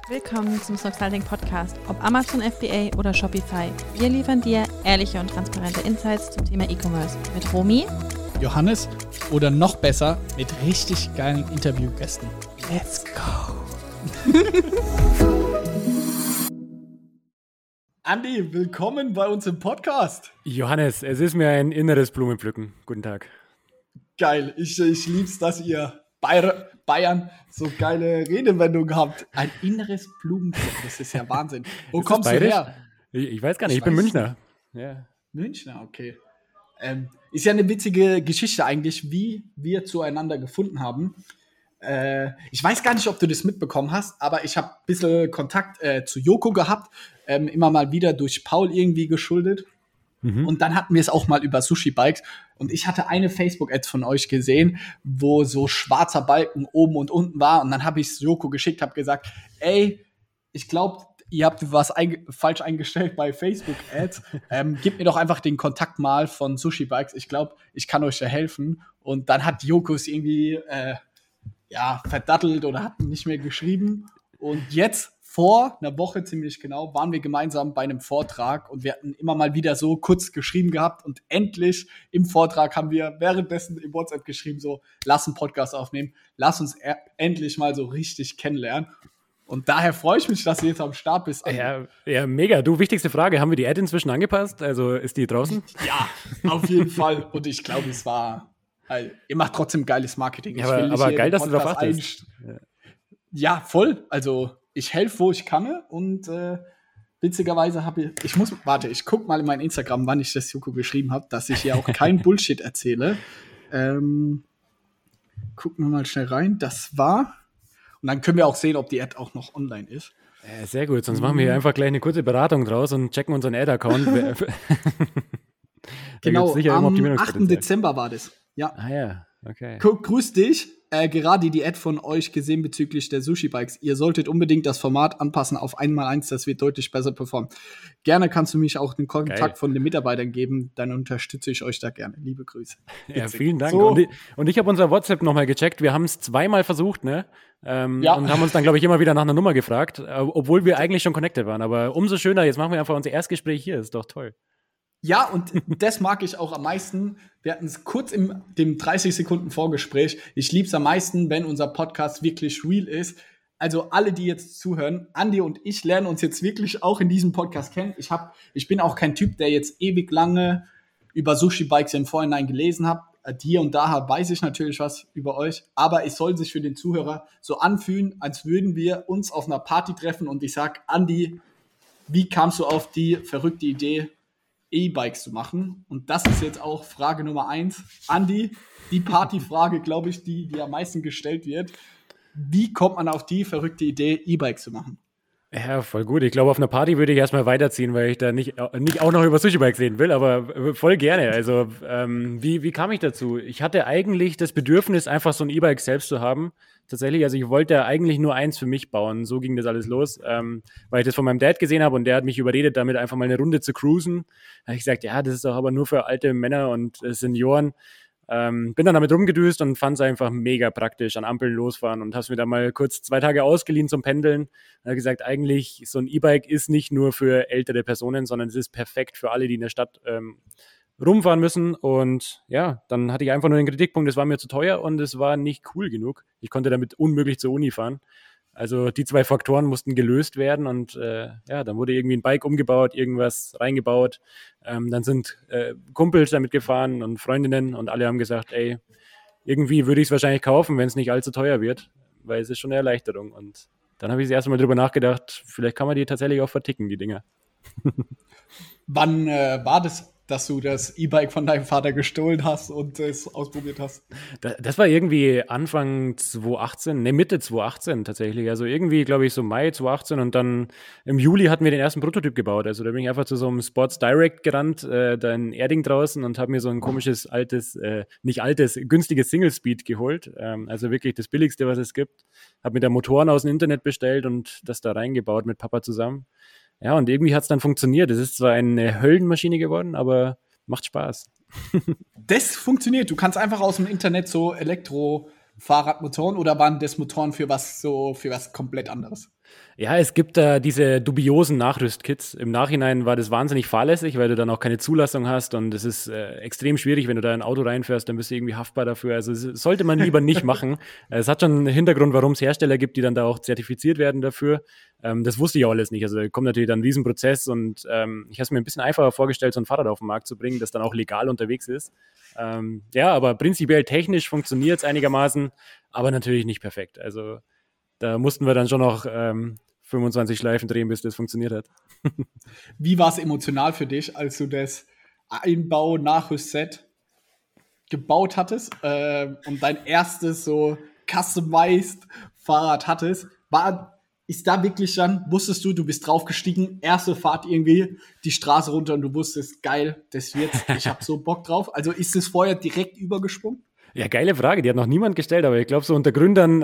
Willkommen zum Snoxalting Podcast, ob Amazon FBA oder Shopify. Wir liefern dir ehrliche und transparente Insights zum Thema E-Commerce mit Romy, Johannes oder noch besser mit richtig geilen Interviewgästen. Let's go! Andi, willkommen bei uns im Podcast. Johannes, es ist mir ein inneres Blumenpflücken. Guten Tag. Geil, ich lieb's, dass ihr Bayern so geile Redewendungen habt. Ein inneres Blumenpflücken, das ist ja Wahnsinn. Wo Ist kommst das du bayerisch? her? Ich weiß gar nicht, ich bin Münchner. Ja. Münchner, okay. Ist ja eine witzige Geschichte eigentlich, wie wir zueinander gefunden haben. Ich weiß gar nicht, ob du das mitbekommen hast, aber ich habe ein bisschen Kontakt zu Joko gehabt, immer mal wieder durch Paul irgendwie geschuldet. Und dann hatten wir es auch mal über Sushi Bikes. Und ich hatte eine Facebook-Ad von euch gesehen, wo so schwarzer Balken oben und unten war. Und dann habe ich es Joko geschickt, habe gesagt, ey, ich glaube, ihr habt was falsch eingestellt bei Facebook-Ads. Gebt mir doch einfach den Kontakt mal von Sushi Bikes. Ich glaube, ich kann euch da helfen. Und dann hat Joko es irgendwie verdattelt oder hat nicht mehr geschrieben. Und jetzt, vor einer Woche ziemlich genau, waren wir gemeinsam bei einem Vortrag und wir hatten immer mal wieder so kurz geschrieben gehabt und endlich im Vortrag haben wir währenddessen im WhatsApp geschrieben, so, lass einen Podcast aufnehmen, lass uns endlich mal so richtig kennenlernen. Und daher freue ich mich, dass du jetzt am Start bist. Ja, mega. Du, wichtigste Frage, haben wir die Ad inzwischen angepasst? Also ist die draußen? Ja, auf jeden Fall. Und ich glaube, ihr macht trotzdem geiles Marketing. Ja, aber geil, dass du darauf achtest. Ja, voll. Also ich helfe, wo ich kann. Und witzigerweise ich gucke mal in mein Instagram, wann ich das Joko geschrieben habe, dass ich hier auch kein Bullshit erzähle. Gucken wir mal schnell rein. Das war... Und dann können wir auch sehen, ob die Ad auch noch online ist. Sehr gut, sonst machen wir hier einfach gleich eine kurze Beratung draus und checken unseren Ad-Account. Genau, am 8. Dezember war das. Ja. Ah ja, okay. Grüß dich. Gerade die Ad von euch gesehen bezüglich der Sushi Bikes. Ihr solltet unbedingt das Format anpassen auf 1x1, das wird deutlich besser performen. Gerne kannst du mich auch den Kontakt von den Mitarbeitern geben, dann unterstütze ich euch da gerne. Liebe Grüße. Ja, vielen Dank. So. Und ich habe unser WhatsApp nochmal gecheckt. Wir haben es zweimal versucht, ne? Und haben uns dann, glaube ich, immer wieder nach einer Nummer gefragt, obwohl wir eigentlich schon connected waren. Aber umso schöner, jetzt machen wir einfach unser Erstgespräch hier. Ist doch toll. Ja, und das mag ich auch am meisten. Wir hatten es kurz in dem 30 Sekunden Vorgespräch. Ich liebe es am meisten, wenn unser Podcast wirklich real ist. Also alle, die jetzt zuhören, Andi und ich lernen uns jetzt wirklich auch in diesem Podcast kennen. Ich bin auch kein Typ, der jetzt ewig lange über Sushi Bikes im Vorhinein gelesen hat. Hier und da weiß ich natürlich was über euch. Aber es soll sich für den Zuhörer so anfühlen, als würden wir uns auf einer Party treffen und ich sag, Andi, wie kamst du auf die verrückte Idee, E-Bikes zu machen? Und das ist jetzt auch Frage Nummer 1. Andi, die Partyfrage, glaube ich, die am meisten gestellt wird. Wie kommt man auf die verrückte Idee, E-Bikes zu machen? Ja, voll gut. Ich glaube, auf einer Party würde ich erstmal weiterziehen, weil ich da nicht auch noch über Sushi-Bikes reden will, aber voll gerne. Also, wie kam ich dazu? Ich hatte eigentlich das Bedürfnis, einfach so ein E-Bike selbst zu haben. Tatsächlich, also ich wollte eigentlich nur eins für mich bauen. So ging das alles los, weil ich das von meinem Dad gesehen habe und der hat mich überredet, damit einfach mal eine Runde zu cruisen. Da habe ich gesagt, ja, das ist doch aber nur für alte Männer und Senioren. Bin dann damit rumgedüst und fand es einfach mega praktisch, an Ampeln losfahren und habe es mir dann mal kurz 2 Tage ausgeliehen zum Pendeln. Und habe gesagt, eigentlich so ein E-Bike ist nicht nur für ältere Personen, sondern es ist perfekt für alle, die in der Stadt rumfahren müssen. Und ja, dann hatte ich einfach nur den Kritikpunkt, es war mir zu teuer und es war nicht cool genug. Ich konnte damit unmöglich zur Uni fahren. Also die 2 Faktoren mussten gelöst werden und dann wurde irgendwie ein Bike umgebaut, irgendwas reingebaut. Dann sind Kumpels damit gefahren und Freundinnen und alle haben gesagt, ey, irgendwie würde ich es wahrscheinlich kaufen, wenn es nicht allzu teuer wird, weil es ist schon eine Erleichterung. Und dann habe ich das erste Mal drüber nachgedacht, vielleicht kann man die tatsächlich auch verticken, die Dinger. Wann war das, dass du das E-Bike von deinem Vater gestohlen hast und es ausprobiert hast? Das war irgendwie Anfang 2018, Mitte 2018 tatsächlich. Also irgendwie, glaube ich, so Mai 2018 und dann im Juli hatten wir den ersten Prototyp gebaut. Also da bin ich einfach zu so einem Sports Direct gerannt, da in Erding draußen und habe mir so ein komisches, günstiges Single Speed geholt. Also wirklich das billigste, was es gibt. Habe mir da Motoren aus dem Internet bestellt und das da reingebaut mit Papa zusammen. Ja, und irgendwie hat es dann funktioniert. Es ist zwar eine Höllenmaschine geworden, aber macht Spaß. Das funktioniert. Du kannst einfach aus dem Internet so Elektro-Fahrradmotoren oder waren das Motoren für was komplett anderes? Ja, es gibt da diese dubiosen Nachrüstkits. Im Nachhinein war das wahnsinnig fahrlässig, weil du dann auch keine Zulassung hast und es ist extrem schwierig, wenn du da in ein Auto reinfährst, dann bist du irgendwie haftbar dafür. Also das sollte man lieber nicht machen. Es hat schon einen Hintergrund, warum es Hersteller gibt, die dann da auch zertifiziert werden dafür. Das wusste ich auch alles nicht. Also da kommt natürlich dann ein Riesenprozess und ich habe es mir ein bisschen einfacher vorgestellt, so ein Fahrrad auf den Markt zu bringen, das dann auch legal unterwegs ist. Ja, aber prinzipiell technisch funktioniert es einigermaßen, aber natürlich nicht perfekt. Also da mussten wir dann schon noch 25 Schleifen drehen, bis das funktioniert hat. Wie war es emotional für dich, als du das Einbau-Nachrüstset gebaut hattest und dein erstes so customized Fahrrad hattest? Ist da wirklich dann, wusstest du bist draufgestiegen, erste Fahrt irgendwie die Straße runter und du wusstest, geil, das wird's, ich hab so Bock drauf. Also ist es vorher direkt übergesprungen? Ja, geile Frage, die hat noch niemand gestellt, aber ich glaube, so unter Gründern,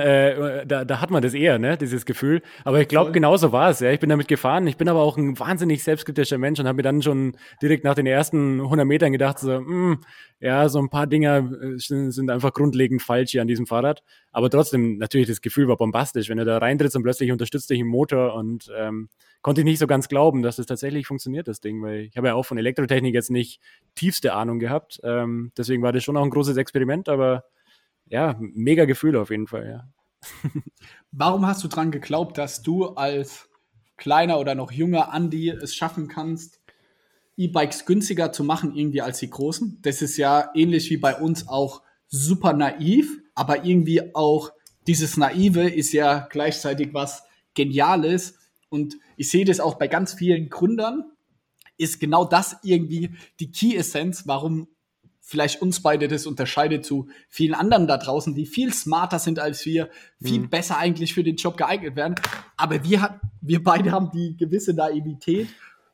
da hat man das eher, ne, dieses Gefühl. Aber ich glaube, genauso war es, ja. Ich bin damit gefahren, ich bin aber auch ein wahnsinnig selbstkritischer Mensch und habe mir dann schon direkt nach den ersten 100 Metern gedacht, so, ja, so ein paar Dinger sind einfach grundlegend falsch hier an diesem Fahrrad. Aber trotzdem, natürlich, das Gefühl war bombastisch, wenn du da reintrittst und plötzlich unterstützt dich im Motor und konnte ich nicht so ganz glauben, dass das tatsächlich funktioniert, das Ding, weil ich habe ja auch von Elektrotechnik jetzt nicht tiefste Ahnung gehabt. Deswegen war das schon auch ein großes Experiment, aber ja, mega Gefühl auf jeden Fall, ja. Warum hast du dran geglaubt, dass du als kleiner oder noch junger Andi es schaffen kannst, E-Bikes günstiger zu machen irgendwie als die großen? Das ist ja ähnlich wie bei uns auch super naiv, aber irgendwie auch dieses Naive ist ja gleichzeitig was Geniales. Und ich sehe das auch bei ganz vielen Gründern, ist genau das irgendwie die Key-Essenz, warum vielleicht uns beide das unterscheidet zu vielen anderen da draußen, die viel smarter sind als wir, viel besser eigentlich für den Job geeignet werden. Aber wir beide haben die gewisse Naivität,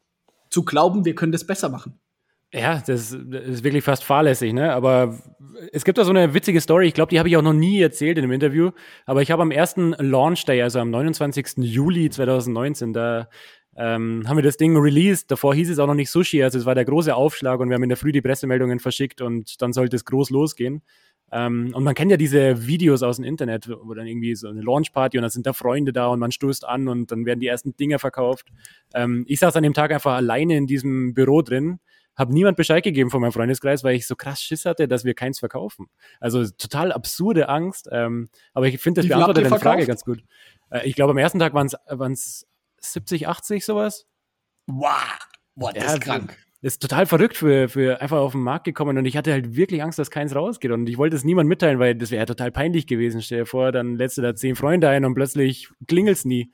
zu glauben, wir können das besser machen. Ja, das ist wirklich fast fahrlässig, ne? Aber es gibt da so eine witzige Story, ich glaube, die habe ich auch noch nie erzählt in einem Interview, aber ich habe am ersten Launch Day, also am 29. Juli 2019, da haben wir das Ding released. Davor hieß es auch noch nicht Sushi, also es war der große Aufschlag und wir haben in der Früh die Pressemeldungen verschickt und dann sollte es groß losgehen. Und man kennt ja diese Videos aus dem Internet, wo dann irgendwie so eine Launchparty und dann sind da Freunde da und man stoßt an und dann werden die ersten Dinger verkauft. Ich saß an dem Tag einfach alleine in diesem Büro drin, habe niemand Bescheid gegeben von meinem Freundeskreis, weil ich so krass Schiss hatte, dass wir keins verkaufen. Also total absurde Angst. Aber ich finde, das beantwortet deine Frage ganz gut. Ich glaube, am ersten Tag waren es 70, 80 sowas. Wow, das ist krank. Das ist total verrückt für einfach auf den Markt gekommen und ich hatte halt wirklich Angst, dass keins rausgeht und ich wollte es niemandem mitteilen, weil das wäre ja total peinlich gewesen. Stell dir vor, dann lädst du da 10 Freunde ein und plötzlich klingelt's nie.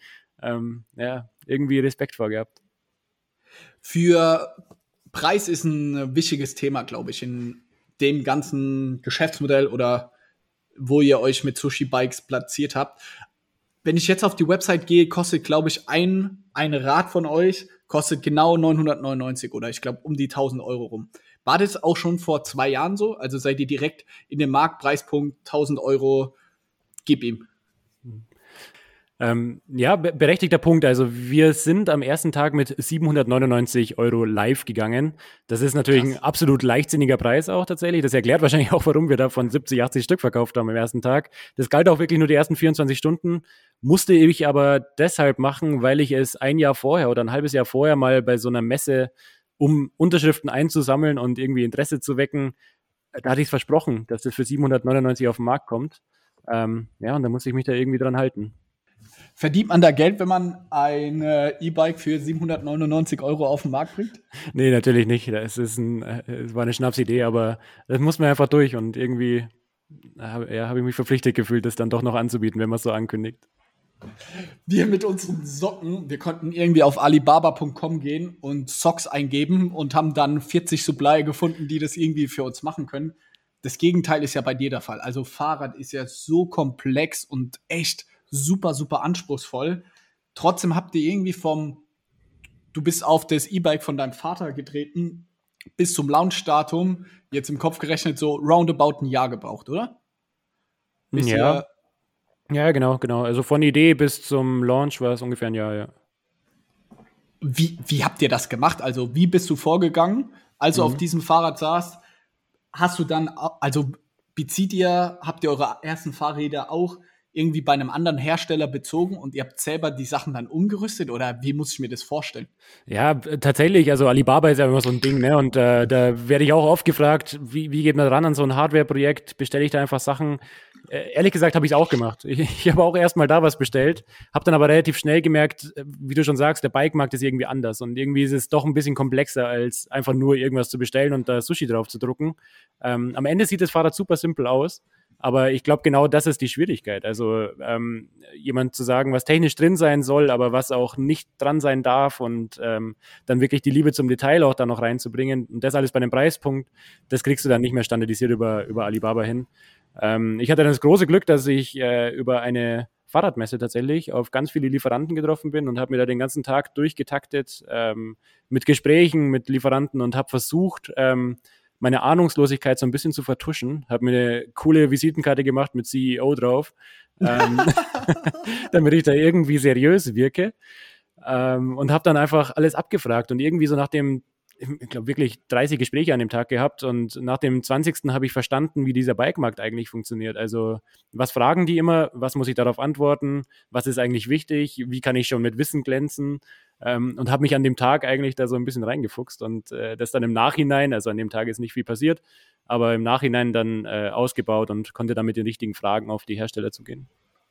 Ja, irgendwie Respekt vorgehabt. Für Preis ist ein wichtiges Thema, glaube ich, in dem ganzen Geschäftsmodell oder wo ihr euch mit Sushi-Bikes platziert habt. Wenn ich jetzt auf die Website gehe, kostet, glaube ich, ein Rad von euch, kostet genau 999 oder ich glaube um die 1.000 Euro rum. War das auch schon vor 2 Jahren so? Also seid ihr direkt in dem Marktpreispunkt 1.000 Euro, gib ihm? Ja, berechtigter Punkt. Also wir sind am ersten Tag mit 799 Euro live gegangen. Das ist natürlich ein absolut leichtsinniger Preis auch tatsächlich. Das erklärt wahrscheinlich auch, warum wir davon 70, 80 Stück verkauft haben am ersten Tag. Das galt auch wirklich nur die ersten 24 Stunden. Musste ich aber deshalb machen, weil ich es ein Jahr vorher oder ein halbes Jahr vorher mal bei so einer Messe, um Unterschriften einzusammeln und irgendwie Interesse zu wecken, da hatte ich es versprochen, dass das für 799 auf den Markt kommt. Ja, und da muss ich mich da irgendwie dran halten. Verdient man da Geld, wenn man ein E-Bike für 799 Euro auf den Markt bringt? Nee, natürlich nicht. Es war eine Schnapsidee, aber das muss man einfach durch und irgendwie habe ich mich verpflichtet gefühlt, das dann doch noch anzubieten, wenn man es so ankündigt. Wir mit unseren Socken, wir konnten irgendwie auf alibaba.com gehen und Socks eingeben und haben dann 40 Supplier gefunden, die das irgendwie für uns machen können. Das Gegenteil ist ja bei dir der Fall. Also Fahrrad ist ja so komplex und echt super, super anspruchsvoll. Trotzdem habt ihr irgendwie du bist auf das E-Bike von deinem Vater getreten, bis zum Launchdatum, jetzt im Kopf gerechnet, so roundabout ein Jahr gebraucht, oder? Ja, genau. Also von Idee bis zum Launch war es ungefähr ein Habt ihr das gemacht? Also wie bist du vorgegangen, als du auf diesem Fahrrad saßt? Hast du dann, also habt ihr eure ersten Fahrräder auch irgendwie bei einem anderen Hersteller bezogen und ihr habt selber die Sachen dann umgerüstet oder wie muss ich mir das vorstellen? Ja, tatsächlich, also Alibaba ist ja immer so ein Ding, ne? Und da werde ich auch oft gefragt, wie geht man ran an so ein Hardware-Projekt? Bestelle ich da einfach Sachen? Ehrlich gesagt habe ich es auch gemacht. Ich habe auch erstmal da was bestellt, habe dann aber relativ schnell gemerkt, wie du schon sagst, der Bikemarkt ist irgendwie anders und irgendwie ist es doch ein bisschen komplexer, als einfach nur irgendwas zu bestellen und da Sushi drauf zu drucken. Am Ende sieht das Fahrrad super simpel aus. Aber ich glaube, genau das ist die Schwierigkeit. Also jemand zu sagen, was technisch drin sein soll, aber was auch nicht dran sein darf und dann wirklich die Liebe zum Detail auch da noch reinzubringen und das alles bei einem Preispunkt, das kriegst du dann nicht mehr standardisiert über Alibaba hin. Ich hatte dann das große Glück, dass ich über eine Fahrradmesse tatsächlich auf ganz viele Lieferanten getroffen bin und habe mir da den ganzen Tag durchgetaktet mit Gesprächen mit Lieferanten und habe versucht, meine Ahnungslosigkeit so ein bisschen zu vertuschen. Habe mir eine coole Visitenkarte gemacht mit CEO drauf, damit ich da irgendwie seriös wirke. Und habe dann einfach alles abgefragt und irgendwie so nach dem, ich glaube wirklich 30 Gespräche an dem Tag gehabt und nach dem 20. habe ich verstanden, wie dieser Bikemarkt eigentlich funktioniert. Also was fragen die immer, was muss ich darauf antworten, was ist eigentlich wichtig, wie kann ich schon mit Wissen glänzen und habe mich an dem Tag eigentlich da so ein bisschen reingefuchst und das dann im Nachhinein, also an dem Tag ist nicht viel passiert, aber im Nachhinein dann ausgebaut und konnte dann mit den richtigen Fragen auf die Hersteller zugehen.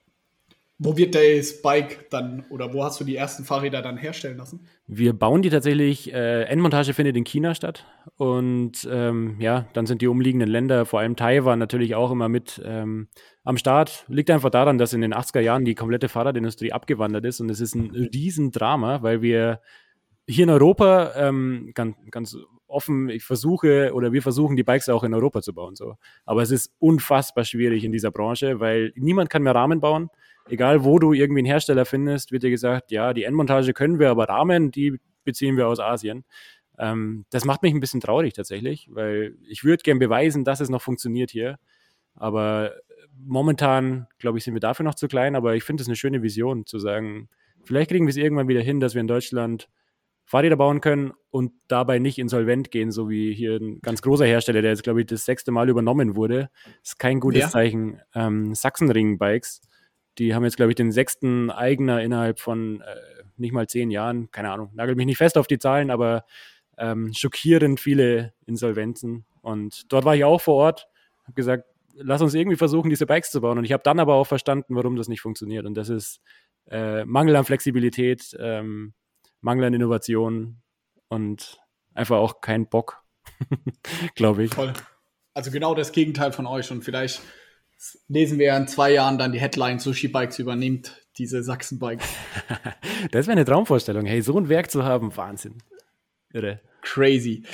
Wo wird das Bike dann oder wo hast du die ersten Fahrräder dann herstellen lassen? Wir bauen die tatsächlich, Endmontage findet in China statt und ja, dann sind die umliegenden Länder, vor allem Taiwan natürlich auch immer mit am Start. Liegt einfach daran, dass in den 80er Jahren die komplette Fahrradindustrie abgewandert ist und es ist ein Riesendrama, weil wir hier in Europa ganz offen, wir versuchen die Bikes auch in Europa zu bauen. So. Aber es ist unfassbar schwierig in dieser Branche, weil niemand kann mehr Rahmen bauen. Egal, wo du irgendwie einen Hersteller findest, wird dir gesagt, ja, die Endmontage können wir, aber Rahmen, die beziehen wir aus Asien. Das macht mich ein bisschen traurig tatsächlich, weil ich würde gern beweisen, dass es noch funktioniert hier. Aber momentan, glaube ich, sind wir dafür noch zu klein. Aber ich finde es eine schöne Vision, zu sagen, vielleicht kriegen wir es irgendwann wieder hin, dass wir in Deutschland Fahrräder bauen können und dabei nicht insolvent gehen, so wie hier ein ganz großer Hersteller, der jetzt, glaube ich, das 6. Mal übernommen wurde. Das ist kein gutes Zeichen. Sachsenring-Bikes. Die haben jetzt, glaube ich, den 6. Eigner innerhalb von nicht mal 10 Jahren. Keine Ahnung, nagel mich nicht fest auf die Zahlen, aber schockierend viele Insolvenzen. Und dort war ich auch vor Ort, habe gesagt, lass uns irgendwie versuchen, diese Bikes zu bauen. Und ich habe dann aber auch verstanden, warum das nicht funktioniert. Und das ist Mangel an Flexibilität, Mangel an Innovation und einfach auch kein Bock, glaube ich. Voll. Also genau das Gegenteil von euch und vielleicht lesen wir ja in 2 Jahren dann die Headline, Sushi Bikes übernimmt diese Sachsen-Bikes. Das wäre eine Traumvorstellung. Hey, so ein Werk zu haben, Wahnsinn. Irre. Crazy.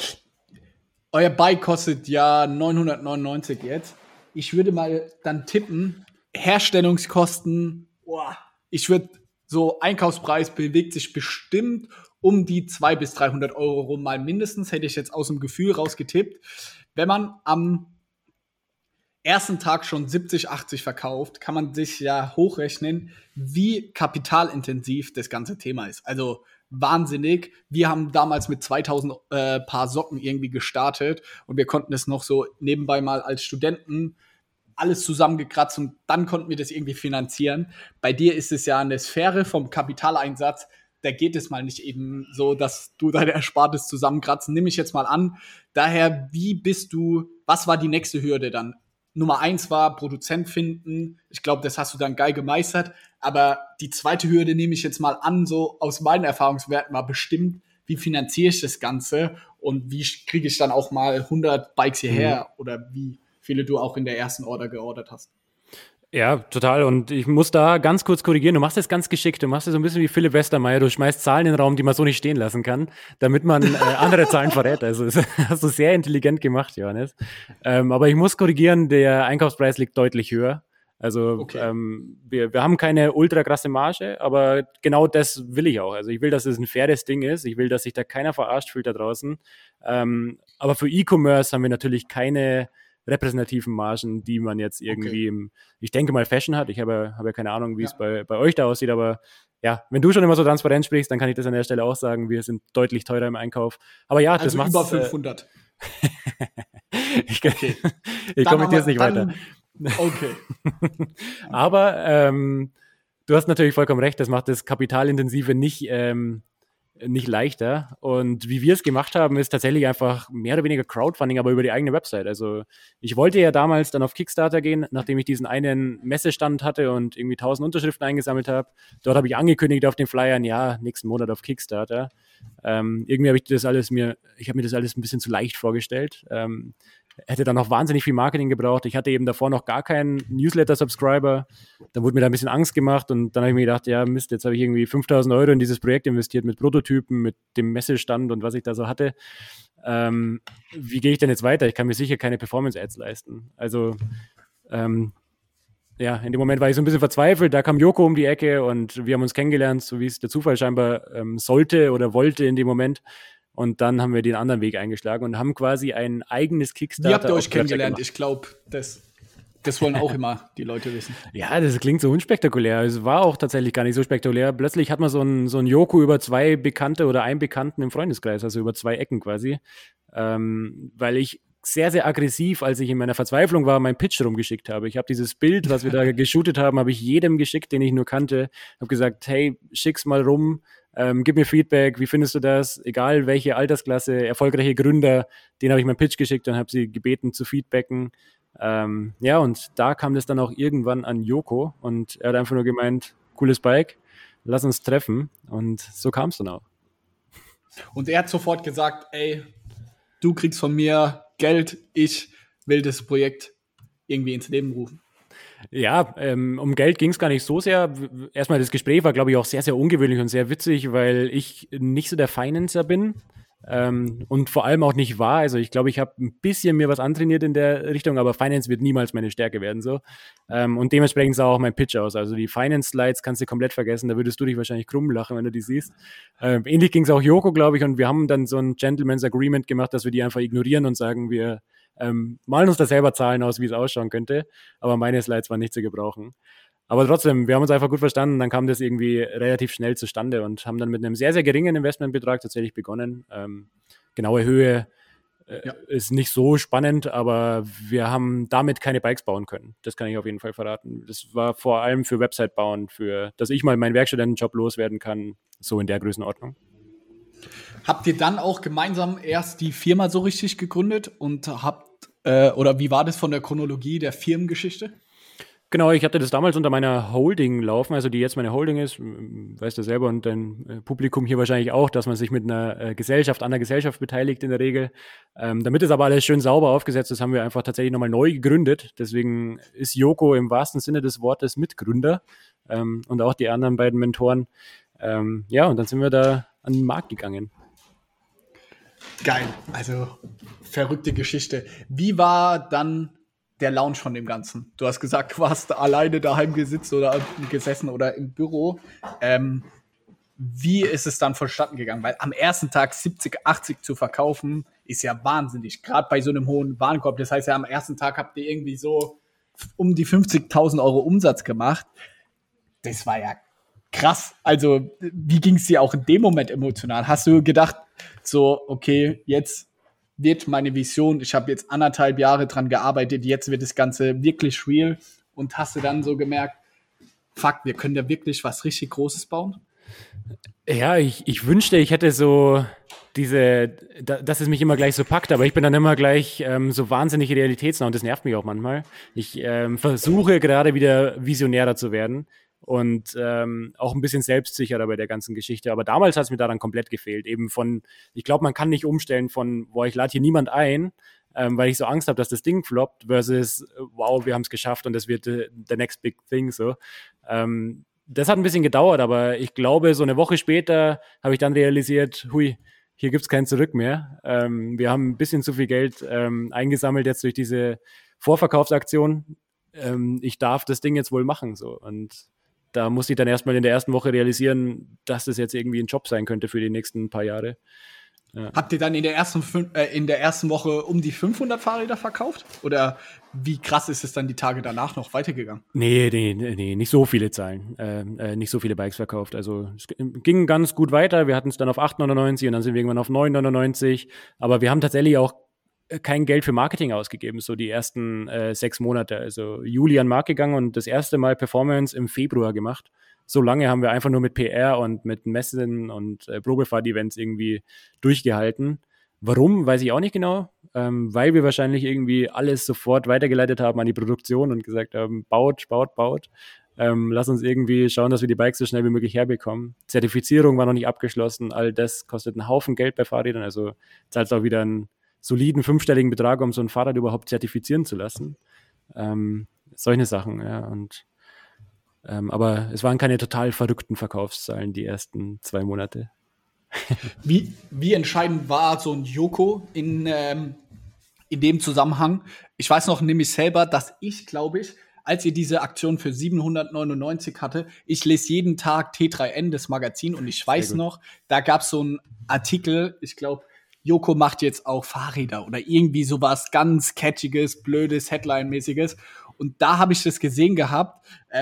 Euer Bike kostet ja 999 jetzt. Ich würde mal dann tippen, Herstellungskosten, ich würde so, Einkaufspreis bewegt sich bestimmt um die 200 bis 300 Euro rum, mal mindestens, hätte ich jetzt aus dem Gefühl rausgetippt. Wenn man am ersten Tag schon 70, 80 verkauft, kann man sich ja hochrechnen, wie kapitalintensiv das ganze Thema ist. Also wahnsinnig. Wir haben damals mit 2000 Paar Socken irgendwie gestartet und wir konnten es noch so nebenbei mal als Studenten alles zusammengekratzt und dann konnten wir das irgendwie finanzieren. Bei dir ist es ja eine Sphäre vom Kapitaleinsatz, da geht es mal nicht eben so, dass du deine Erspartes zusammenkratzt. Nehme ich jetzt mal an. Daher, was war die nächste Hürde dann? Nummer 1 war Produzent finden. Ich glaube, das hast du dann geil gemeistert. Aber die zweite Hürde nehme ich jetzt mal an, so aus meinen Erfahrungswerten war bestimmt, wie finanziere ich das Ganze und wie kriege ich dann auch mal 100 Bikes hierher oder wie viele du auch in der ersten Order geordert hast. Ja, total. Und ich muss da ganz kurz korrigieren. Du machst das ganz geschickt. Du machst das so ein bisschen wie Philipp Westermeier. Du schmeißt Zahlen in den Raum, die man so nicht stehen lassen kann, damit man andere Zahlen verrät. Also das hast du sehr intelligent gemacht, Johannes. Aber ich muss korrigieren, der Einkaufspreis liegt deutlich höher. Also okay. Wir haben keine ultra krasse Marge, aber genau das will ich auch. Also ich will, dass es ein faires Ding ist. Ich will, dass sich da keiner verarscht fühlt da draußen. Aber für E-Commerce haben wir natürlich keine repräsentativen Margen, die man jetzt irgendwie ich denke mal Fashion hat. Ich habe ja keine Ahnung, wie es bei euch da aussieht, aber ja, wenn du schon immer so transparent sprichst, dann kann ich das an der Stelle auch sagen. Wir sind deutlich teurer im Einkauf. Aber ja, das macht über 500. Ich kommentiere es nicht weiter. Okay. Aber du hast natürlich vollkommen recht, das macht das Kapitalintensive nicht leichter. Und wie wir es gemacht haben, ist tatsächlich einfach mehr oder weniger Crowdfunding, aber über die eigene Website. Also ich wollte ja damals dann auf Kickstarter gehen, nachdem ich diesen einen Messestand hatte und irgendwie 1000 Unterschriften eingesammelt habe. Dort habe ich angekündigt auf den Flyern, ja, nächsten Monat auf Kickstarter. Irgendwie habe ich mir das alles ein bisschen zu leicht vorgestellt. Hätte dann noch wahnsinnig viel Marketing gebraucht. Ich hatte eben davor noch gar keinen Newsletter-Subscriber. Dann wurde mir da ein bisschen Angst gemacht und dann habe ich mir gedacht, ja Mist, jetzt habe ich irgendwie 5.000 Euro in dieses Projekt investiert mit Prototypen, mit dem Messestand und was ich da so hatte. Wie gehe ich denn jetzt weiter? Ich kann mir sicher keine Performance-Ads leisten. Also ja, in dem Moment war ich so ein bisschen verzweifelt. Da kam Joko um die Ecke und wir haben uns kennengelernt, so wie es der Zufall scheinbar sollte oder wollte in dem Moment. Und dann haben wir den anderen Weg eingeschlagen und haben quasi ein eigenes Kickstarter. Wie habt ihr euch kennengelernt? Ich glaube, das wollen auch immer die Leute wissen. Ja, das klingt so unspektakulär. Es war auch tatsächlich gar nicht so spektakulär. Plötzlich hat man so ein Joko über zwei Bekannte oder einen Bekannten im Freundeskreis, also über zwei Ecken quasi. Weil ich sehr, sehr aggressiv, als ich in meiner Verzweiflung war, meinen Pitch rumgeschickt habe. Ich habe dieses Bild, was wir da geshootet haben, habe ich jedem geschickt, den ich nur kannte. Habe gesagt, hey, schick's mal rum. Gib mir Feedback, wie findest du das? Egal welche Altersklasse, erfolgreiche Gründer, denen habe ich meinen Pitch geschickt und habe sie gebeten zu feedbacken. Ja, und da kam das dann auch irgendwann an Joko und er hat einfach nur gemeint, cooles Bike, lass uns treffen. Und so kam es dann auch. Und er hat sofort gesagt, ey, du kriegst von mir Geld, ich will das Projekt irgendwie ins Leben rufen. Ja, um Geld ging es gar nicht so sehr. Erstmal, das Gespräch war, glaube ich, auch sehr, sehr ungewöhnlich und sehr witzig, weil ich nicht so der Financer bin und vor allem auch nicht war. Also ich glaube, ich habe ein bisschen mir was antrainiert in der Richtung, aber Finance wird niemals meine Stärke werden. So. Und dementsprechend sah auch mein Pitch aus. Also die Finance-Slides kannst du komplett vergessen, da würdest du dich wahrscheinlich krumm lachen, wenn du die siehst. Ähnlich ging es auch Joko, glaube ich, und wir haben dann so ein Gentleman's Agreement gemacht, dass wir die einfach ignorieren und sagen, wir malen uns da selber Zahlen aus, wie es ausschauen könnte. Aber meine Slides waren nicht zu gebrauchen. Aber trotzdem, wir haben uns einfach gut verstanden. Dann kam das irgendwie relativ schnell zustande und haben dann mit einem sehr, sehr geringen Investmentbetrag tatsächlich begonnen. Genaue Höhe ist nicht so spannend, aber wir haben damit keine Bikes bauen können. Das kann ich auf jeden Fall verraten. Das war vor allem für Website bauen, dass ich mal meinen Werkstudentenjob loswerden kann, so in der Größenordnung. Habt ihr dann auch gemeinsam erst die Firma so richtig gegründet und oder wie war das von der Chronologie der Firmengeschichte? Genau, ich hatte das damals unter meiner Holding laufen, also die jetzt meine Holding ist, weißt du selber und dein Publikum hier wahrscheinlich auch, dass man sich mit einer Gesellschaft, an der Gesellschaft beteiligt in der Regel. Damit es aber alles schön sauber aufgesetzt ist, haben wir einfach tatsächlich nochmal neu gegründet. Deswegen ist Joko im wahrsten Sinne des Wortes Mitgründer und auch die anderen beiden Mentoren. Ja, und dann sind wir da an den Markt gegangen. Geil, also verrückte Geschichte. Wie war dann der Launch von dem Ganzen? Du hast gesagt, du warst alleine daheim gesessen oder im Büro. Wie ist es dann vonstatten gegangen? Weil am ersten Tag 70, 80 zu verkaufen, ist ja wahnsinnig. Gerade bei so einem hohen Warenkorb. Das heißt ja, am ersten Tag habt ihr irgendwie so um die 50.000 Euro Umsatz gemacht. Das war ja krass. Also, wie ging es dir auch in dem Moment emotional? Hast du gedacht, so, okay, jetzt wird meine Vision, ich habe jetzt 1,5 Jahre dran gearbeitet, jetzt wird das Ganze wirklich real, und hast du dann so gemerkt, fuck, wir können da wirklich was richtig Großes bauen? Ja, ich wünschte, ich hätte so dass es mich immer gleich so packt, aber ich bin dann immer gleich so wahnsinnig realitätsnah und das nervt mich auch manchmal. Ich versuche gerade wieder visionärer zu werden und auch ein bisschen selbstsicherer bei der ganzen Geschichte. Aber damals hat es mir daran komplett gefehlt. Eben ich glaube, man kann nicht umstellen von, boah, ich lade hier niemand ein, weil ich so Angst habe, dass das Ding floppt, versus, wow, wir haben es geschafft und das wird the next big thing, so. Das hat ein bisschen gedauert, aber ich glaube, so eine Woche später habe ich dann realisiert, hui, hier gibt's kein Zurück mehr. Wir haben ein bisschen zu viel Geld eingesammelt jetzt durch diese Vorverkaufsaktion. Ich darf das Ding jetzt wohl machen, so. Und da musste ich dann erstmal in der ersten Woche realisieren, dass das jetzt irgendwie ein Job sein könnte für die nächsten paar Jahre. Ja. Habt ihr dann in der ersten Woche um die 500 Fahrräder verkauft? Oder wie krass ist es dann die Tage danach noch weitergegangen? Nee, nicht so viele Zahlen. Nicht so viele Bikes verkauft. Also es ging ganz gut weiter. Wir hatten es dann auf 8,99 und dann sind wir irgendwann auf 9,99. Aber wir haben tatsächlich auch kein Geld für Marketing ausgegeben, so die ersten 6 Monate. Also Juli an den Markt gegangen und das erste Mal Performance im Februar gemacht. So lange haben wir einfach nur mit PR und mit Messen und Probefahrt-Events irgendwie durchgehalten. Warum, weiß ich auch nicht genau, weil wir wahrscheinlich irgendwie alles sofort weitergeleitet haben an die Produktion und gesagt haben, baut. Lass uns irgendwie schauen, dass wir die Bikes so schnell wie möglich herbekommen. Zertifizierung war noch nicht abgeschlossen, all das kostet einen Haufen Geld bei Fahrrädern, also zahlst auch wieder einen soliden 5-stelligen Betrag, um so ein Fahrrad überhaupt zertifizieren zu lassen. Solche Sachen, ja, und aber es waren keine total verrückten Verkaufszahlen die ersten 2 Monate. Wie entscheidend war so ein Joko in dem Zusammenhang? Ich weiß noch nämlich selber, dass ich, glaube ich, als ihr diese Aktion für 799 hatte, ich lese jeden Tag T3N, das Magazin, und ich weiß noch, da gab es so einen Artikel, ich glaube, Joko macht jetzt auch Fahrräder oder irgendwie sowas ganz Catchiges, Blödes, Headline-mäßiges. Und da habe ich das gesehen gehabt.